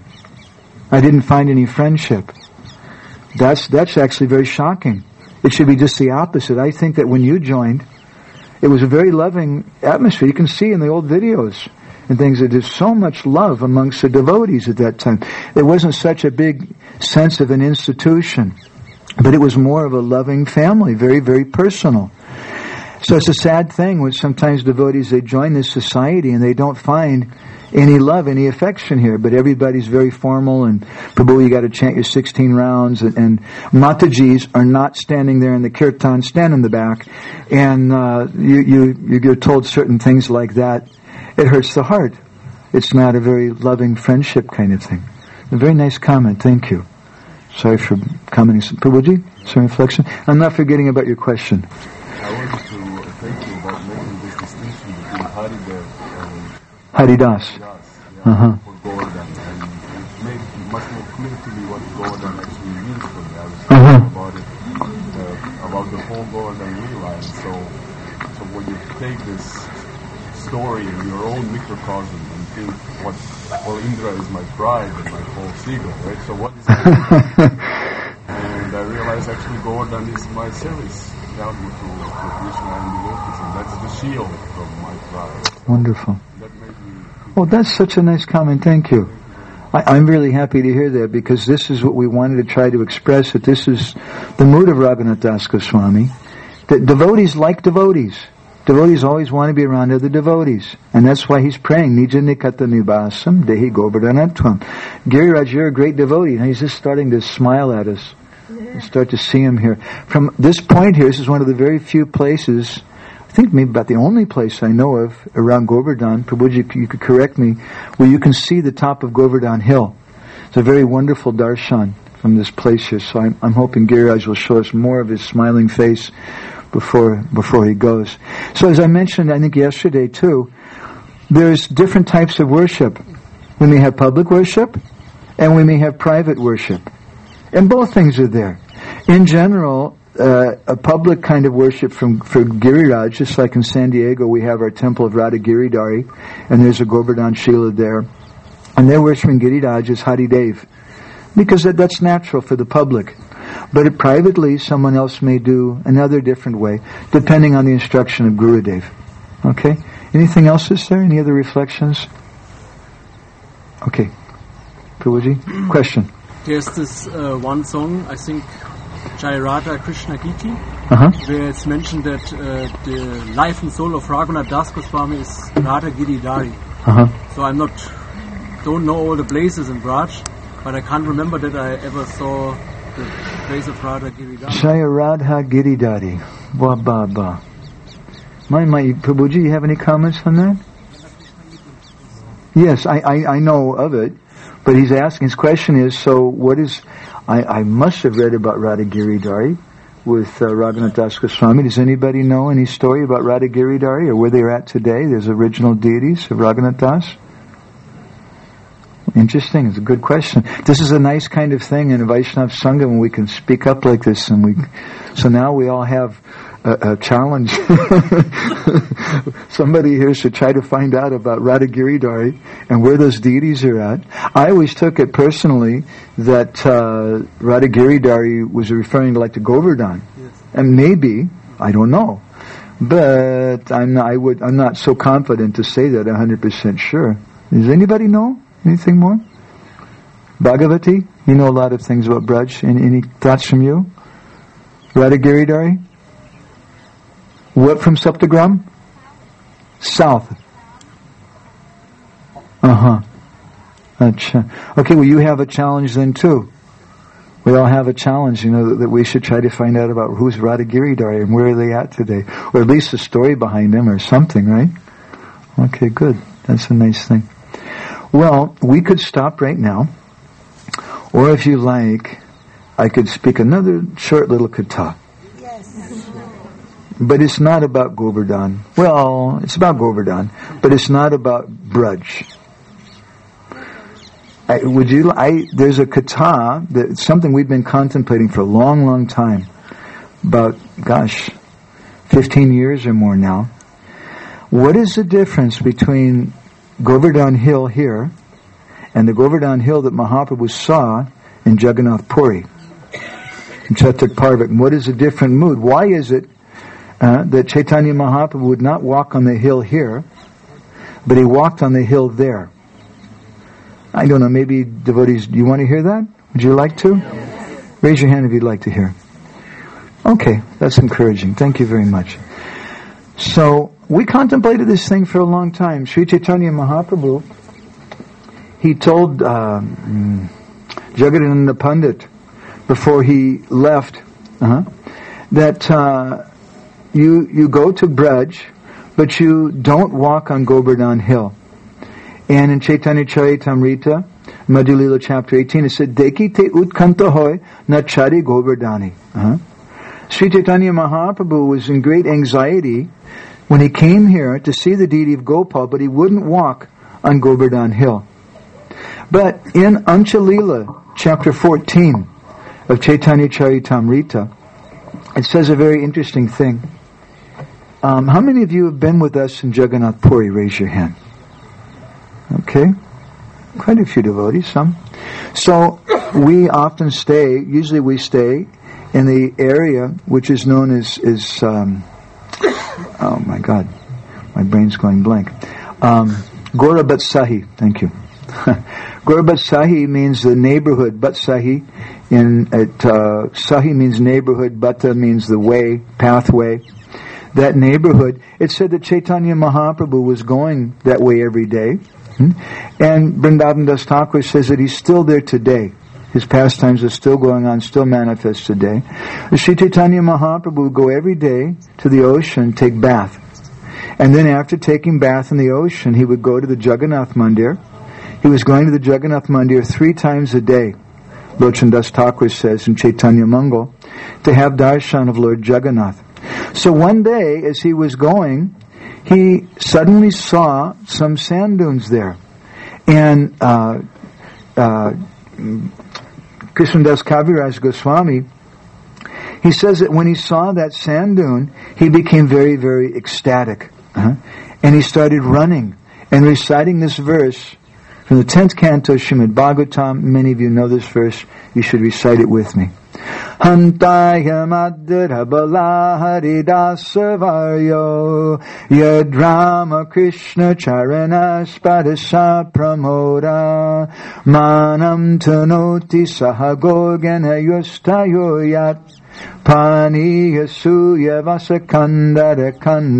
I didn't find any friendship. That's, that's actually very shocking. It should be just the opposite. I think that when you joined, it was a very loving atmosphere. You can see in the old videos and things that there's so much love amongst the devotees at that time. There wasn't such a big sense of an institution. But it was more of a loving family, very, very personal. So it's a sad thing when sometimes devotees, they join this society and they don't find any love, any affection here. But everybody's very formal and, Prabhu, you got to chant your sixteen rounds. And, and Matajis are not standing there in the kirtan, stand in the back. And uh, you, you, you get told certain things like that. It hurts the heart. It's not a very loving friendship kind of thing. A very nice comment. Thank you. Sorry for commenting. Prabhuji, some reflection. I'm not forgetting about your question. I wanted to thank you about making this distinction between Haridev and Haridas. Haridas, yeah, Uh-huh. for Govardhan. And it made much more clear to me what Govardhan actually means for me. I was Uh-huh. talking about it, uh, about the whole Govardhan line. So, so when you take this story in your own microcosm and think, what, well, Indra is my pride and my false ego, right? So what is it? And I realized actually Govardhan is my service down to, to Krishna and devotees, and that's the shield from my pride. Wonderful. That made me... Oh, that's such a nice comment. Thank you. I, I'm really happy to hear that because this is what we wanted to try to express. That this is the mood of Raghunath Das Goswami. That devotees like devotees. Devotees always want to be around other devotees. And that's why he's praying, Nija Nikata Nibasam Dehi Govardhanatvam. Giriraj, you're a great devotee. And he's just starting to smile at us. Yeah. Start to see him here. From this point here, this is one of the very few places I think maybe about the only place I know of around Govardhan, Prabhuji, you could correct me, where you can see the top of Govardhan Hill. It's a very wonderful darshan from this place here, so I'm, I'm hoping Giriraj will show us more of his smiling face before before he goes. So as I mentioned, I think yesterday too, there's different types of worship. We may have public worship, and we may have private worship. And both things are there. In general, uh, a public kind of worship from for Giriraj, just like in San Diego, we have our temple of Radha Giridhari, and there's a Govardhan Shila there. And they're worshiping Giriraj as Hari Dev, because that, that's natural for the public. But it, privately, someone else may do another different way, depending on the instruction of Gurudev. Okay? Anything else is there? Any other reflections? Okay. Prabhuji? Question? There's this uh, one song, I think, Jai Radha Krishna Giti, uh-huh. where it's mentioned that uh, the life and soul of Raghunath Das Goswami is Radha Giridhari. Uh-huh. So I'm not... don't know all the places in Braj, but I can't remember that I ever saw the place of Radha Giridhari. Jaya Radha Giridhari. Ba ba ba. My, my, Prabhuji, you have any comments on that? Yes, I, I, I know of it, but he's asking, his question is, so what is, I, I must have read about Radha Giridhari with uh, Raghunath Das Goswami. Does anybody know any story about Radha Giridhari or where they're at today? There's original deities of Raghunath Das? Interesting. It's a good question. This is a nice kind of thing in a Vaishnava Sangha when we can speak up like this, and we. So now we all have a, a challenge. Somebody here should try to find out about Radha Giridhari and where those deities are at. I always took it personally that uh, Radha Giridhari was referring to like to Govardhan, yes. And maybe I don't know, but I'm not, I would I'm not so confident to say that one hundred percent sure. Does anybody know? Anything more? Bhagavati, you know a lot of things about Braj. Any, any thoughts from you? Radha Giridhari? What from Saptagram? South. Uh-huh. Achha. Okay, well you have a challenge then too. We all have a challenge, you know, that, that we should try to find out about who's Radha Giridhari and where are they at today. Or at least a story behind them or something, right? Okay, good. That's a nice thing. Well, we could stop right now, or if you like, I could speak another short little katha. Yes. But it's not about Govardhan. Well, it's about Govardhan, but it's not about Braj. I, would you? I there's a katha that something we've been contemplating for a long, long time, about gosh, fifteen years or more now. What is the difference between Govardhan Hill here and the Govardhan Hill that Mahaprabhu saw in Jagannath Puri, in Chatak Parvak? What is a different mood? Why is it uh, that Chaitanya Mahaprabhu would not walk on the hill here, but he walked on the hill there? I don't know, maybe devotees, do you want to hear that? Would you like to? Raise your hand if you'd like to hear. Okay, that's encouraging. Thank you very much. So, we contemplated this thing for a long time. Sri Chaitanya Mahaprabhu, he told uh, Jagadananda Pandit before he left uh-huh, that uh, you you go to Braj, but you don't walk on Govardhan Hill. And in Chaitanya Charitamrita, Madhya Lila chapter eighteen, it said, Deki te utkanta hoy na chari Govardhani. Uh-huh. Sri Chaitanya Mahaprabhu was in great anxiety when he came here to see the deity of Gopal, but he wouldn't walk on Govardhan Hill. But in Anchalila, chapter fourteen of Chaitanya Charitamrita, it says a very interesting thing. Um, how many of you have been with us in Jagannath Puri? Raise your hand. Okay. Quite a few devotees, some. So, we often stay, usually we stay in the area which is known as, as um, oh my God, my brain's going blank. Um, Gora Batsahi, thank you. Gora Batsahi means the neighborhood. Batsahi, in at uh, Sahi means neighborhood. Bata means the way, pathway. That neighborhood. It said that Chaitanya Mahaprabhu was going that way every day, hmm? And Vrindavan Das Thakur says that he's still there today. His pastimes are still going on, still manifest today. Sri Chaitanya Mahaprabhu would go every day to the ocean, take bath. And then after taking bath in the ocean, he would go to the Jagannath Mandir. He was going to the Jagannath Mandir three times a day, Lochan Das Thakur says in Chaitanya Mangal, to have darshan of Lord Jagannath. So one day, as he was going, he suddenly saw some sand dunes there. And uh, uh, Krishnadas Kaviraj Goswami, he says that when he saw that sand dune, he became very, very ecstatic. Uh-huh. And he started running and reciting this verse from the tenth canto, Srimad Bhagavatam. Many of you know this verse. You should recite it with me. Hantaya Madhurabala Haridasavaryo Yadrama Krishna Charana Spadasa Pramoda Manam Tanoti Sahagogana Yustayoyat Pani Yasuya Vasakandara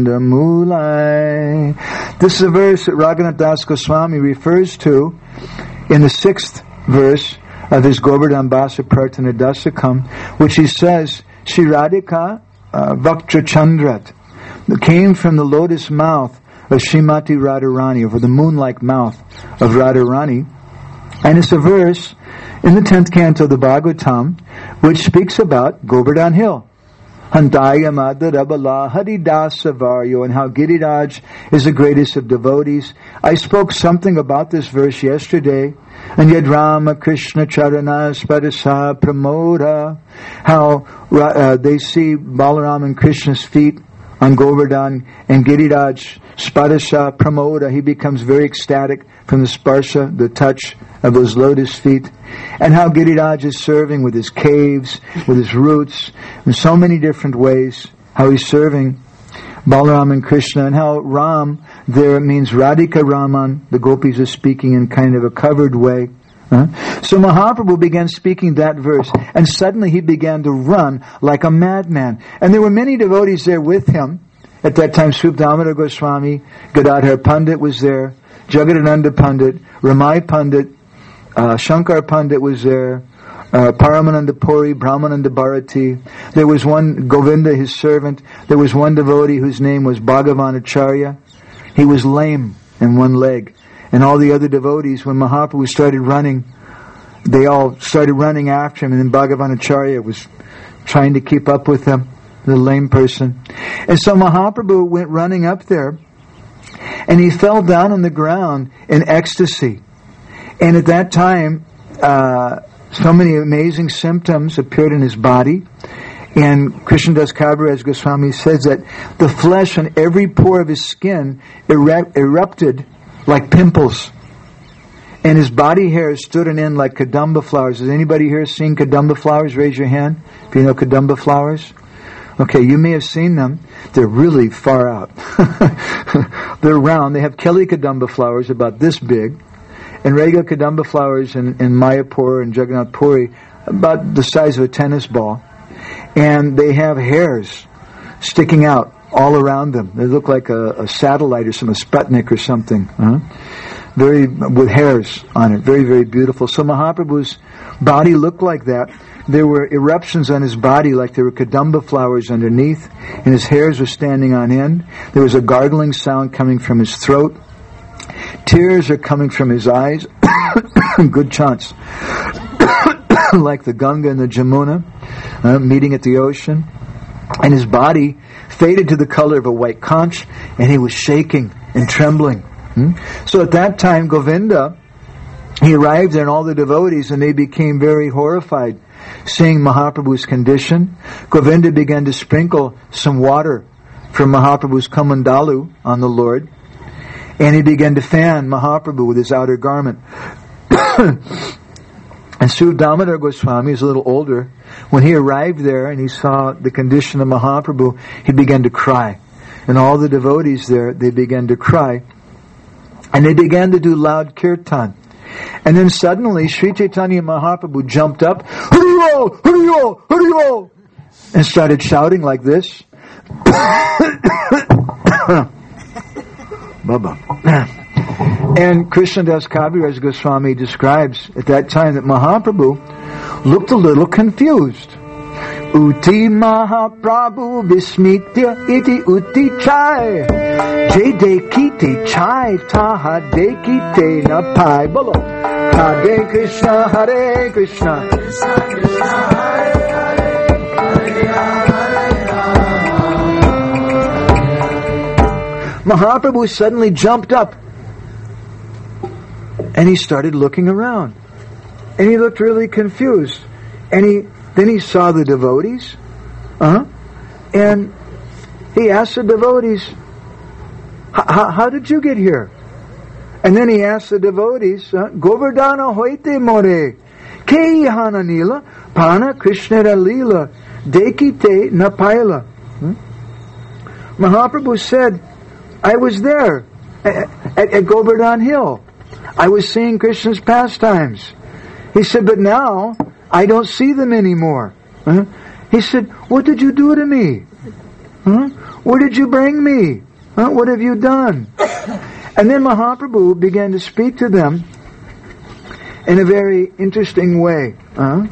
Kandamulai. This is a verse that Raghunath Das Goswami refers to in the sixth verse of his Govardhan Basa Prarthana Dasakam, which he says, Shri Radhika uh, Vaktra Chandrat, came from the lotus mouth of Srimati Radharani, or the moon-like mouth of Radharani. And it's a verse in the tenth canto of the Bhagavatam, which speaks about Govardhan Hill. Hantaya Madhurabala Haridasa Varyo, and how Giriraj is the greatest of devotees. I spoke something about this verse yesterday. And yet Rama Krishna Charana Spadasa Pramoda, how uh, they see Balaram and Krishna's feet on Govardhan, and Giriraj Spadasa Pramoda, he becomes very ecstatic from the sparsha, the touch of those lotus feet. And how Giriraj is serving with his caves, with his roots, in so many different ways, how he's serving Balaram and Krishna, and how Ram there means Radhika Raman, the gopis are speaking in kind of a covered way. Huh? So Mahaprabhu began speaking that verse, and suddenly he began to run like a madman. And there were many devotees there with him. At that time, Swarup Damodar Goswami, Gadadhar Pandit was there, Jagadananda Pandit, Ramai Pandit, uh, Shankar Pandit was there, Uh, Paramananda Puri, Brahmananda Bharati. There was one, Govinda, his servant. There was one devotee whose name was Bhagavan Acharya. He was lame in one leg. And all the other devotees, when Mahaprabhu started running, they all started running after him, and then Bhagavan Acharya was trying to keep up with them, the lame person. And so Mahaprabhu went running up there, and he fell down on the ground in ecstasy. And at that time, uh, so many amazing symptoms appeared in his body. And Krishnadas Kaviraj Goswami says that the flesh on every pore of his skin eru- erupted like pimples. And his body hair stood on end like kadamba flowers. Has anybody here seen kadamba flowers? Raise your hand if you know kadamba flowers. Okay, you may have seen them. They're really far out. They're round. They have Kelly kadamba flowers about this big. And regular kadamba flowers in, in Mayapur and Jagannath Puri, about the size of a tennis ball. And they have hairs sticking out all around them. They look like a, a satellite or some a Sputnik or something. Uh-huh. Very, with hairs on it. Very, very beautiful. So Mahaprabhu's body looked like that. There were eruptions on his body like there were kadamba flowers underneath. And his hairs were standing on end. There was a gargling sound coming from his throat. Tears are coming from his eyes, good chance, like the Ganga and the Jamuna uh, meeting at the ocean. And his body faded to the color of a white conch, and he was shaking and trembling. Hmm? So at that time, Govinda, he arrived there, and all the devotees, and they became very horrified seeing Mahaprabhu's condition. Govinda began to sprinkle some water from Mahaprabhu's kamandalu on the Lord. And he began to fan Mahaprabhu with his outer garment. And Swarup Damodar Goswami is a little older. When he arrived there and he saw the condition of Mahaprabhu, he began to cry. And all the devotees there, they began to cry. And they began to do loud kirtan. And then suddenly Sri Chaitanya Mahaprabhu jumped up, Hariyo, Hariyo, Hariyo, and started shouting like this. Baba. And Krishnadas Kaviraj Goswami describes at that time that Mahaprabhu looked a little confused. Uti Mahaprabhu Vismitya iti uti chai Je dekite chai taha dekite na pai bolo Hare Krishna Hare Krishna Krishna Krishna Hare Hare Hare Hare Mahaprabhu suddenly jumped up and he started looking around. And he looked really confused. And he then he saw the devotees. Uh-huh. And he asked the devotees, how did you get here? And then he asked the devotees, Govardhana hoite more, ke ihana nila, pana krishnera lila, dekite napaila. Mahaprabhu said, I was there at, at, at Govardhan Hill. I was seeing Krishna's pastimes. He said, but now I don't see them anymore. Huh? He said, what did you do to me? Huh? Where did you bring me? Huh? What have you done? And then Mahaprabhu began to speak to them in a very interesting way. Huh?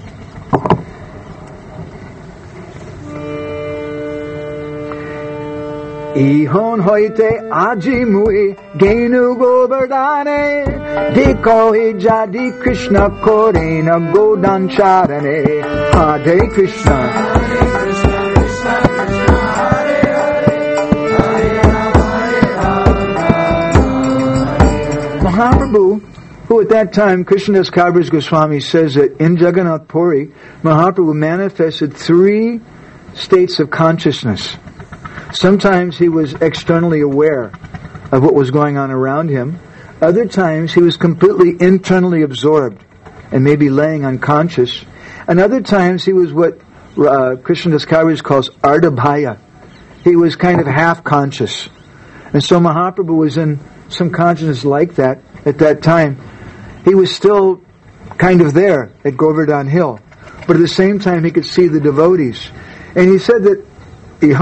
Ihon hoite aji mui genu govardhane Diko hi jadi Krishna korena godan charane Hare Krishna Hare Krishna Krishna Krishna Hare Hare Hare Hare Mahaprabhu, who at that time Krishnadas Kaviraj Goswami says that in Jagannath Puri Mahaprabhu manifested three states of consciousness. Sometimes he was externally aware of what was going on around him. Other times he was completely internally absorbed and maybe laying unconscious. And other times he was what uh, Krishnadas Kaviraj calls ardhabhaya. He was kind of half conscious. And so Mahaprabhu was in some consciousness like that at that time. He was still kind of there at Govardhan Hill. But at the same time he could see the devotees. And he said that today,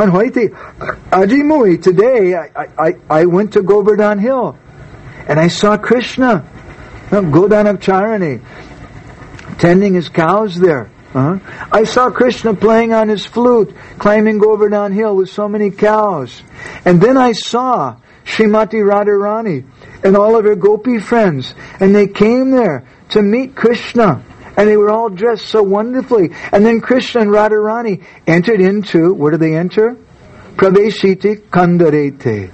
I, I, I went to Govardhan Hill and I saw Krishna, Godanacharani, tending his cows there. Uh-huh. I saw Krishna playing on his flute, climbing Govardhan Hill with so many cows. And then I saw Srimati Radharani and all of her gopi friends, and they came there to meet Krishna. And they were all dressed so wonderfully. And then Krishna and Radharani entered into, where did they enter? Praveshiti Kandarete.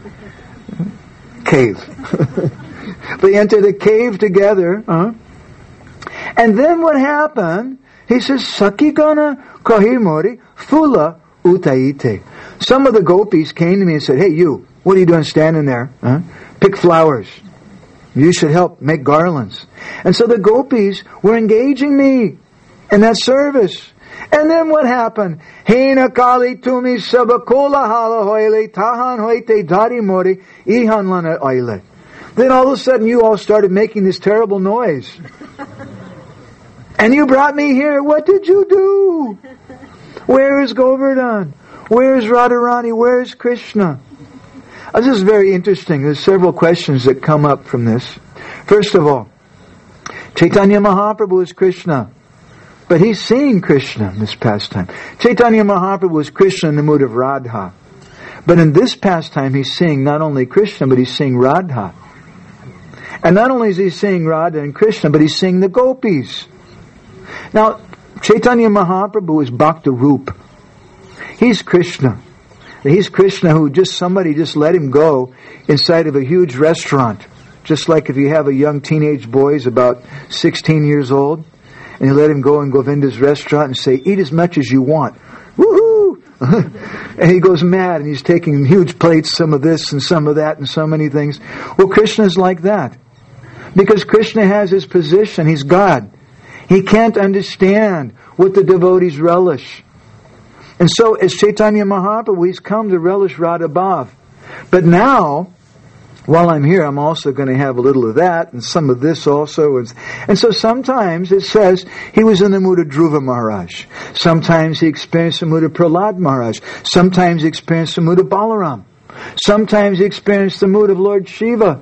Cave. They entered a cave together. Uh-huh. And then what happened? He says, Sakigana Kahimori Fula Utaite. Some of the gopis came to me and said, hey you, what are you doing standing there? Huh? Pick flowers. You should help make garlands. And so the gopis were engaging me in that service. And then what happened? Hena kali tumi sabakola hala hoile tahan hoite dari mori ihan lana oile. Then all of a sudden you all started making this terrible noise. And you brought me here. What did you do? Where is Govardhan? Where is Radharani? Where is Krishna? Uh, this is very interesting. There's several questions that come up from this. First of all, Chaitanya Mahaprabhu is Krishna, but he's seeing Krishna in this pastime. Chaitanya Mahaprabhu is Krishna in the mood of Radha. But in this pastime, he's seeing not only Krishna, but he's seeing Radha. And not only is he seeing Radha and Krishna, but he's seeing the gopis. Now, Chaitanya Mahaprabhu is Bhakta Roop. He's Krishna. He's Krishna who just somebody just let him go inside of a huge restaurant. Just like if you have a young teenage boy who's about sixteen years old, and you let him go in Govinda's restaurant and say, eat as much as you want. Woohoo! And he goes mad and he's taking huge plates, some of this and some of that and so many things. Well, Krishna's like that. Because Krishna has his position. He's God. He can't understand what the devotees relish. And so, as Chaitanya Mahaprabhu, he's come to relish Radha Bhav. But now, while I'm here, I'm also going to have a little of that and some of this also. And, and so sometimes it says he was in the mood of Dhruva Maharaj. Sometimes he experienced the mood of Prahlad Maharaj. Sometimes he experienced the mood of Balaram. Sometimes he experienced the mood of Lord Shiva.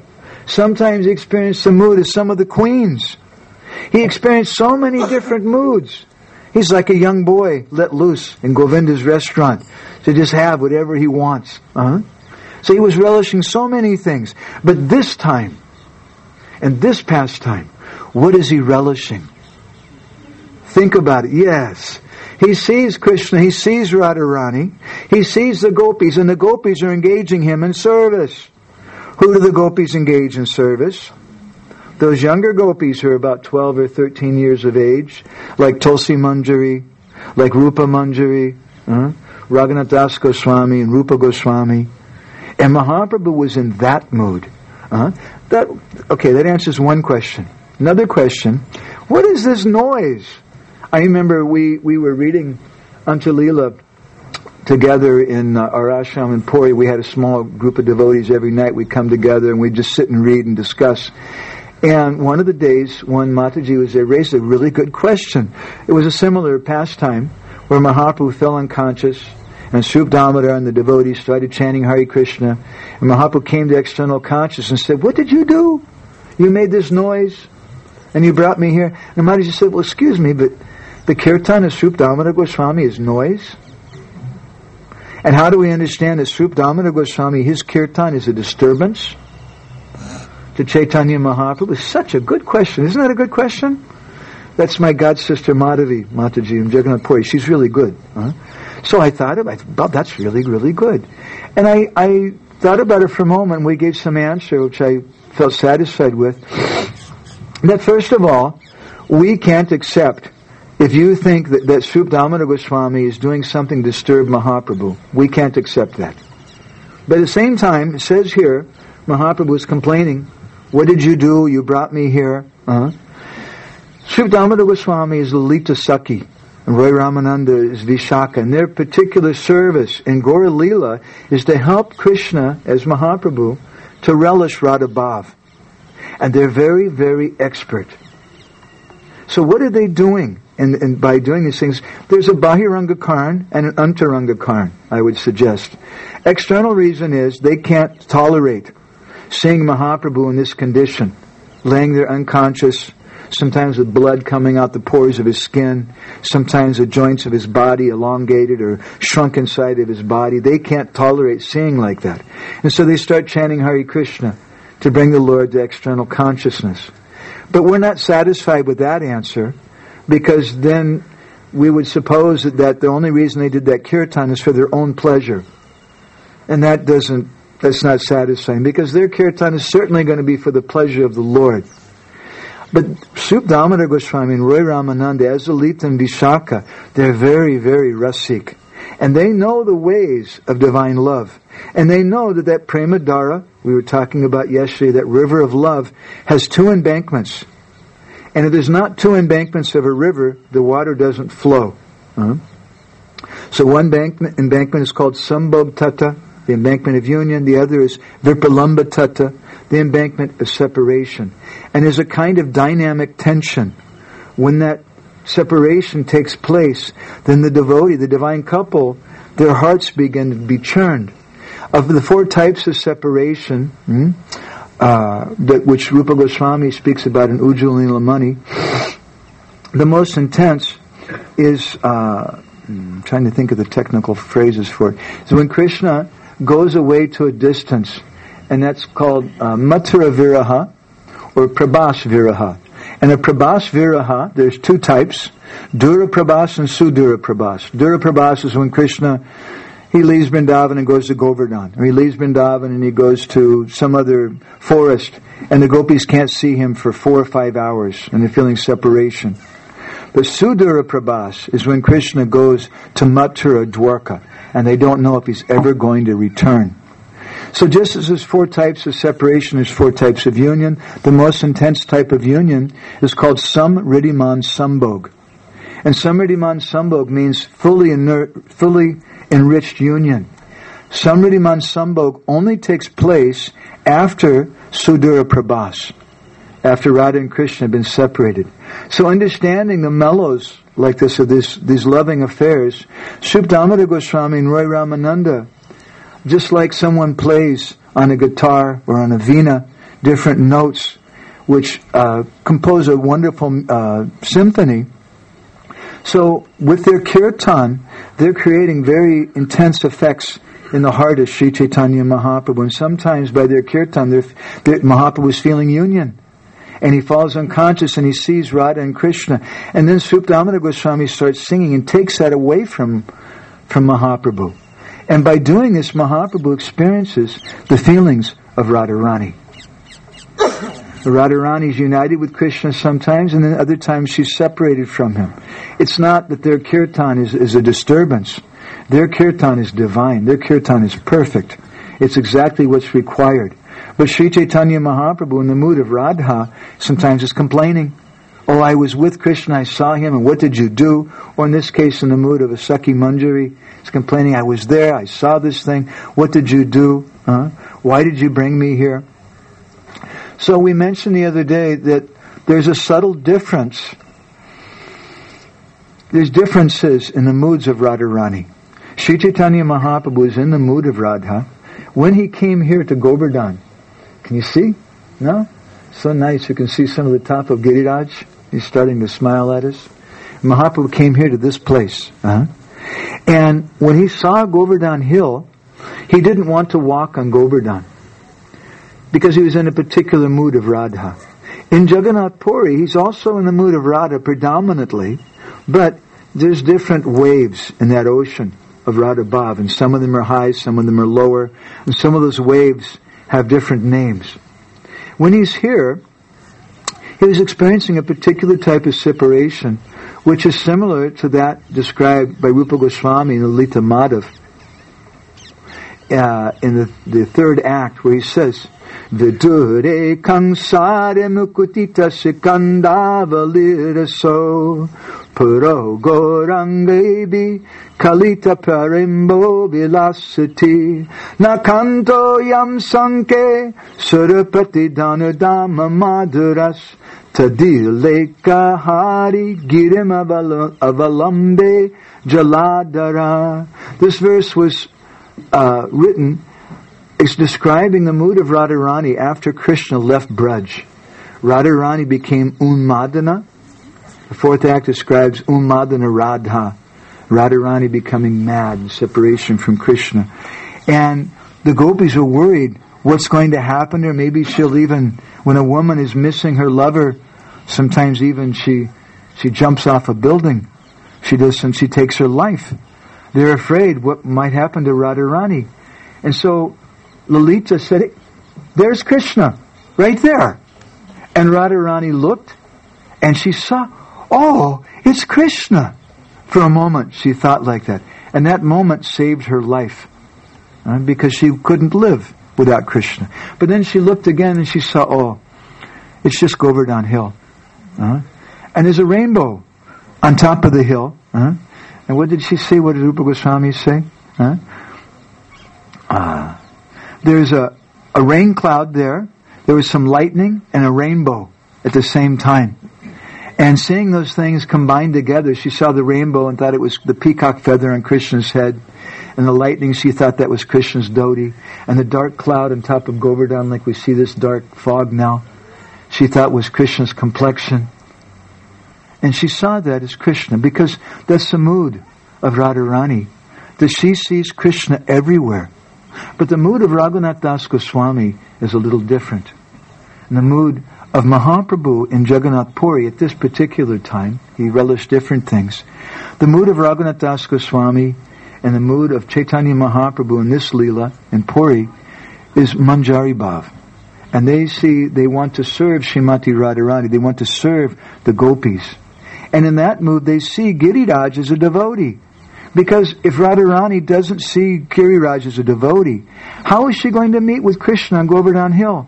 Sometimes he experienced the mood of some of the queens. He experienced so many different moods. He's like a young boy let loose in Govinda's restaurant to just have whatever he wants. Uh-huh. So he was relishing so many things. But this time, and this pastime, what is he relishing? Think about it. Yes. He sees Krishna, he sees Radharani, he sees the gopis, and the gopis are engaging him in service. Who do the gopis engage in service? Those younger gopis who are about twelve or thirteen years of age, like Tulsi Manjari, like Rupa Manjari, uh, Raghunath Das Goswami and Rupa Goswami. And Mahaprabhu was in that mood. Uh, that okay, that answers one question. Another question, what is this noise? I remember we, we were reading Antya-lila together in uh, our ashram in Puri. We had a small group of devotees every night. We'd come together and we'd just sit and read and discuss. And one of the days when Mataji was there, raised a really good question. It was a similar pastime where Mahaprabhu fell unconscious and Swarup Damodar and the devotees started chanting Hare Krishna. And Mahaprabhu came to external consciousness and said, "What did you do? You made this noise and you brought me here." And Mataji said, "Well, excuse me, but the kirtan of Swarup Damodar Goswami is noise." And how do we understand that Swarup Damodar Goswami, his kirtan is a disturbance to Chaitanya Mahaprabhu? It's such a good question. Isn't that a good question? That's my god sister Madhavi, Mataji in Jagannath Puri. She's really good. Huh? So I thought about it. Well, that's really, really good. And I, I thought about it for a moment, and we gave some answer, which I felt satisfied with. That first of all, we can't accept, if you think that, that Swarup Damodar Goswami is doing something to disturb Mahaprabhu, we can't accept that. But at the same time, it says here, Mahaprabhu was complaining, "What did you do? You brought me here." Uh-huh. Swarup Damodar Goswami is Lalita Sakhi, and Roy Ramananda is Vishaka, and their particular service in Gaura Leela is to help Krishna, as Mahaprabhu, to relish Radha Bhav. And they're very, very expert. So what are they doing? And, and by doing these things, there's a Bahiranga Karn and an Antaranga Karn, I would suggest. External reason is they can't tolerate seeing Mahaprabhu in this condition, laying there unconscious, sometimes with blood coming out the pores of his skin, sometimes the joints of his body elongated or shrunk inside of his body. They can't tolerate seeing like that. And so they start chanting Hare Krishna to bring the Lord to external consciousness. But we're not satisfied with that answer, because then we would suppose that, that the only reason they did that kirtan is for their own pleasure. And that doesn't, that's not satisfying, because their kirtan is certainly going to be for the pleasure of the Lord. But Swarup Damodar Goswami and Roy Ramananda, as Lalita and Vishaka, they're very, very rasik. And they know the ways of divine love. And they know that that Prema Dhara, we were talking about yesterday, that river of love, has two embankments. And if there's not two embankments of a river, the water doesn't flow. Uh-huh. So one embankment, embankment is called Sambhog Tata, the embankment of union. The other is Virpalamba Tata, the embankment of separation. And there's a kind of dynamic tension. When that separation takes place, then the devotee, the divine couple, their hearts begin to be churned. Of the four types of separation, hmm, uh, that which Rupa Goswami speaks about in Ujjwal Nilamani, the most intense is, uh, I'm trying to think of the technical phrases for it, is when Krishna goes away to a distance, and that's called uh, Mathura Viraha or Prabhas Viraha. And a Prabhas Viraha, there's two types, Dura Prabhas and Sudura Prabhas. Dura Prabhas is when Krishna, he leaves Vrindavan and goes to Govardhan. Or he leaves Vrindavan and he goes to some other forest, and the gopis can't see him for four or five hours, and they're feeling separation. But Sudura Prabhas is when Krishna goes to Mathura, Dwarka, and they don't know if he's ever going to return. So just as there's four types of separation, there's four types of union. The most intense type of union is called Samriddhiman Sambhog. And Samriddhiman Sambhog means fully, inert, fully enriched union. Samriddhiman Sambhog only takes place after Sudura Prabhas, after Radha and Krishna have been separated. So understanding the mellows like this, of this, these loving affairs, Swarup Damodar Goswami and Roy Ramananda, just like someone plays on a guitar or on a veena different notes which uh, compose a wonderful uh, symphony. So with their kirtan, they're creating very intense effects in the heart of Sri Chaitanya Mahaprabhu. And sometimes by their kirtan, they're, they're, Mahaprabhu is feeling union. And he falls unconscious and he sees Radha and Krishna. And then Srup Damodar Goswami starts singing and takes that away from, from Mahaprabhu. And by doing this, Mahaprabhu experiences the feelings of Radharani. Radharani is united with Krishna sometimes, and then other times she's separated from him. It's not that their kirtan is, is a disturbance. Their kirtan is divine. Their kirtan is perfect. It's exactly what's required. But Sri Chaitanya Mahaprabhu, in the mood of Radha, sometimes is complaining. Oh, I was with Krishna, I saw him, and what did you do? Or in this case, in the mood of a Sakhi Manjari, he's complaining, I was there, I saw this thing, what did you do? Huh? Why did you bring me here? So we mentioned the other day that there's a subtle difference. There's differences in the moods of Radharani. Sri Chaitanya Mahaprabhu is in the mood of Radha. When he came here to Govardhan, can you see? No? So nice, you can see some of the top of Giriraj. He's starting to smile at us. Mahaprabhu came here to this place. Uh-huh. And when he saw Govardhan Hill, he didn't want to walk on Govardhan, because he was in a particular mood of Radha. In Jagannath Puri, he's also in the mood of Radha predominantly, but there's different waves in that ocean of Radha Bhav, and some of them are high, some of them are lower, and some of those waves have different names. When he's here, he was experiencing a particular type of separation, which is similar to that described by Rupa Goswami in the Lita Madhav, uh, in the, the third act, where he says, Vidure kangsare mukutita sikandavalir puro gorangebi kalita parimbo vilasati nakanto yam sanke surapati danudama maduras tadileka hari girim avalambe jaladara. This verse was uh, written. It's describing the mood of Radharani after Krishna left Braj. Radharani became Unmadana. The fourth act describes Unmadana Radha. Radharani becoming mad, separation from Krishna. And the gopis are worried what's going to happen to her. Maybe she'll even, when a woman is missing her lover, sometimes even she she jumps off a building. She does, and she takes her life. They're afraid what might happen to Radharani. And so Lalita said, there's Krishna, right there. And Radharani looked, and she saw, oh, it's Krishna. For a moment, she thought like that. And that moment saved her life, uh, because she couldn't live without Krishna. But then she looked again, and she saw, oh, it's just Govardhan Hill. Uh, and there's a rainbow on top of the hill. Uh, and what did she say? What did Rupa Goswami say? Uh, ah. There's a, a rain cloud there. There was some lightning and a rainbow at the same time. And seeing those things combined together, she saw the rainbow and thought it was the peacock feather on Krishna's head. And the lightning, she thought that was Krishna's dhoti. And the dark cloud on top of Govardhan, like we see this dark fog now, she thought was Krishna's complexion. And she saw that as Krishna, because that's the mood of Radharani, that she sees Krishna everywhere. But the mood of Raghunath Das Goswami is a little different. And the mood of Mahaprabhu in Jagannath Puri at this particular time, he relished different things. The mood of Raghunath Das Goswami and the mood of Chaitanya Mahaprabhu in this Leela in Puri is Manjari Bhav. And they see, they want to serve Srimati Radharani. They want to serve the gopis. And in that mood, they see Giriraj as a devotee. Because if Radharani doesn't see Giriraj as a devotee, how is she going to meet with Krishna on Govardhan Hill?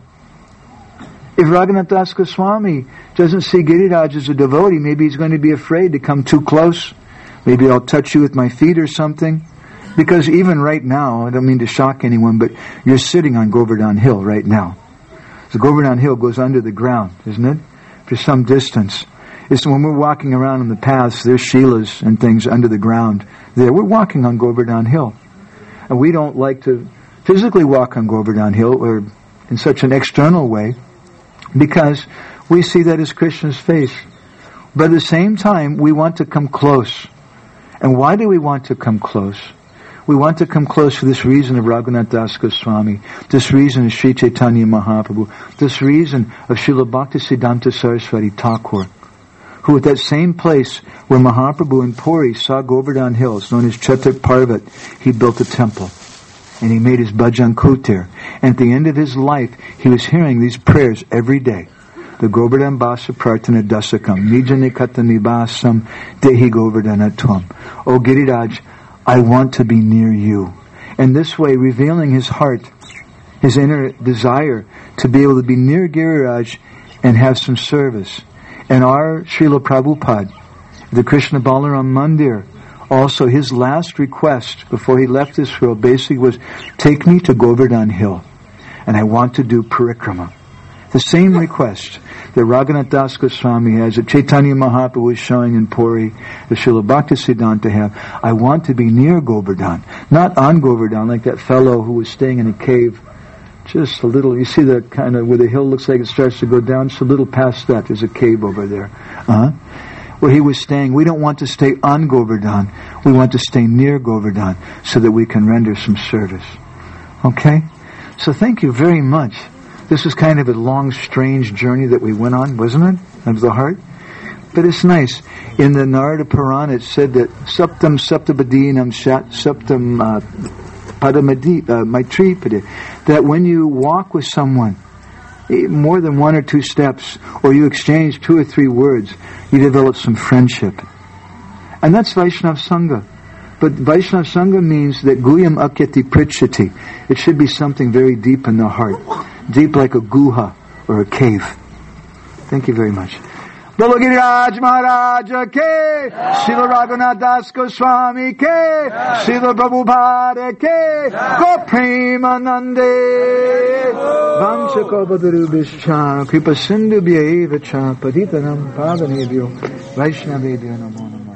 If Raghunath Das Goswami doesn't see Giriraj as a devotee, maybe he's going to be afraid to come too close. Maybe I'll touch you with my feet or something. Because even right now, I don't mean to shock anyone, but you're sitting on Govardhan Hill right now. So Govardhan Hill goes under the ground, isn't it? For some distance. It's when we're walking around in the paths, there's Shilas and things under the ground there. We're walking on Govardhan Hill. And we don't like to physically walk on Govardhan Hill or in such an external way because we see that as Krishna's face. But at the same time, we want to come close. And why do we want to come close? We want to come close for this reason of Raghunath Das Goswami, this reason of Sri Chaitanya Mahaprabhu, this reason of Srila Bhaktisiddhanta Saraswati Thakur, who at that same place where Mahaprabhu in Puri saw Govardhan Hills, known as Chatak Parvat, he built a temple. And he made his bhajan kutir. And at the end of his life, he was hearing these prayers every day. The Govardhan Basa Prarthana Dasakam, Nijanikata Nibasam, Dehi Govardhanatvam. O Giriraj, I want to be near you. And this way, revealing his heart, his inner desire to be able to be near Giriraj and have some service. And our Srila Prabhupada, the Krishna Balaram Mandir, also his last request before he left this world basically was, take me to Govardhan Hill and I want to do parikrama. The same request that Raghunath Das Goswami has, that Chaitanya Mahaprabhu was showing in Puri, that Srila Bhaktisiddhanta have. I want to be near Govardhan, not on Govardhan like that fellow who was staying in a cave just a little. You see the kind of where the hill looks like it starts to go down, just a little past that there's a cave over there. Uh-huh. Where he was staying. We don't want to stay on Govardhan. We want to stay near Govardhan so that we can render some service. Okay? So thank you very much. This is kind of a long, strange journey that we went on, wasn't it? Of the heart. But it's nice. In the Narada Purana it said that Saptam Saptabadinam Shat Saptam uh, Padamadi uh, Maitri Pada, that when you walk with someone more than one or two steps, or you exchange two or three words, you develop some friendship. And that's Vaishnava Sangha. But Vaishnava Sangha means that Guyam Akyati Pritchati. It should be something very deep in the heart. Deep like a guha or a cave. Thank you very much. Bolo Giriraj Maharaj ke, Srila Raghunath Das Goswami ke, Srila Prabhupada ke, Go Premanande, Vancha Kalpataru Bischa, Kripa Sindhu Bhyeva Cha, Patitanam Pavanebhyo, Vaishnavebhyo Namo Namo.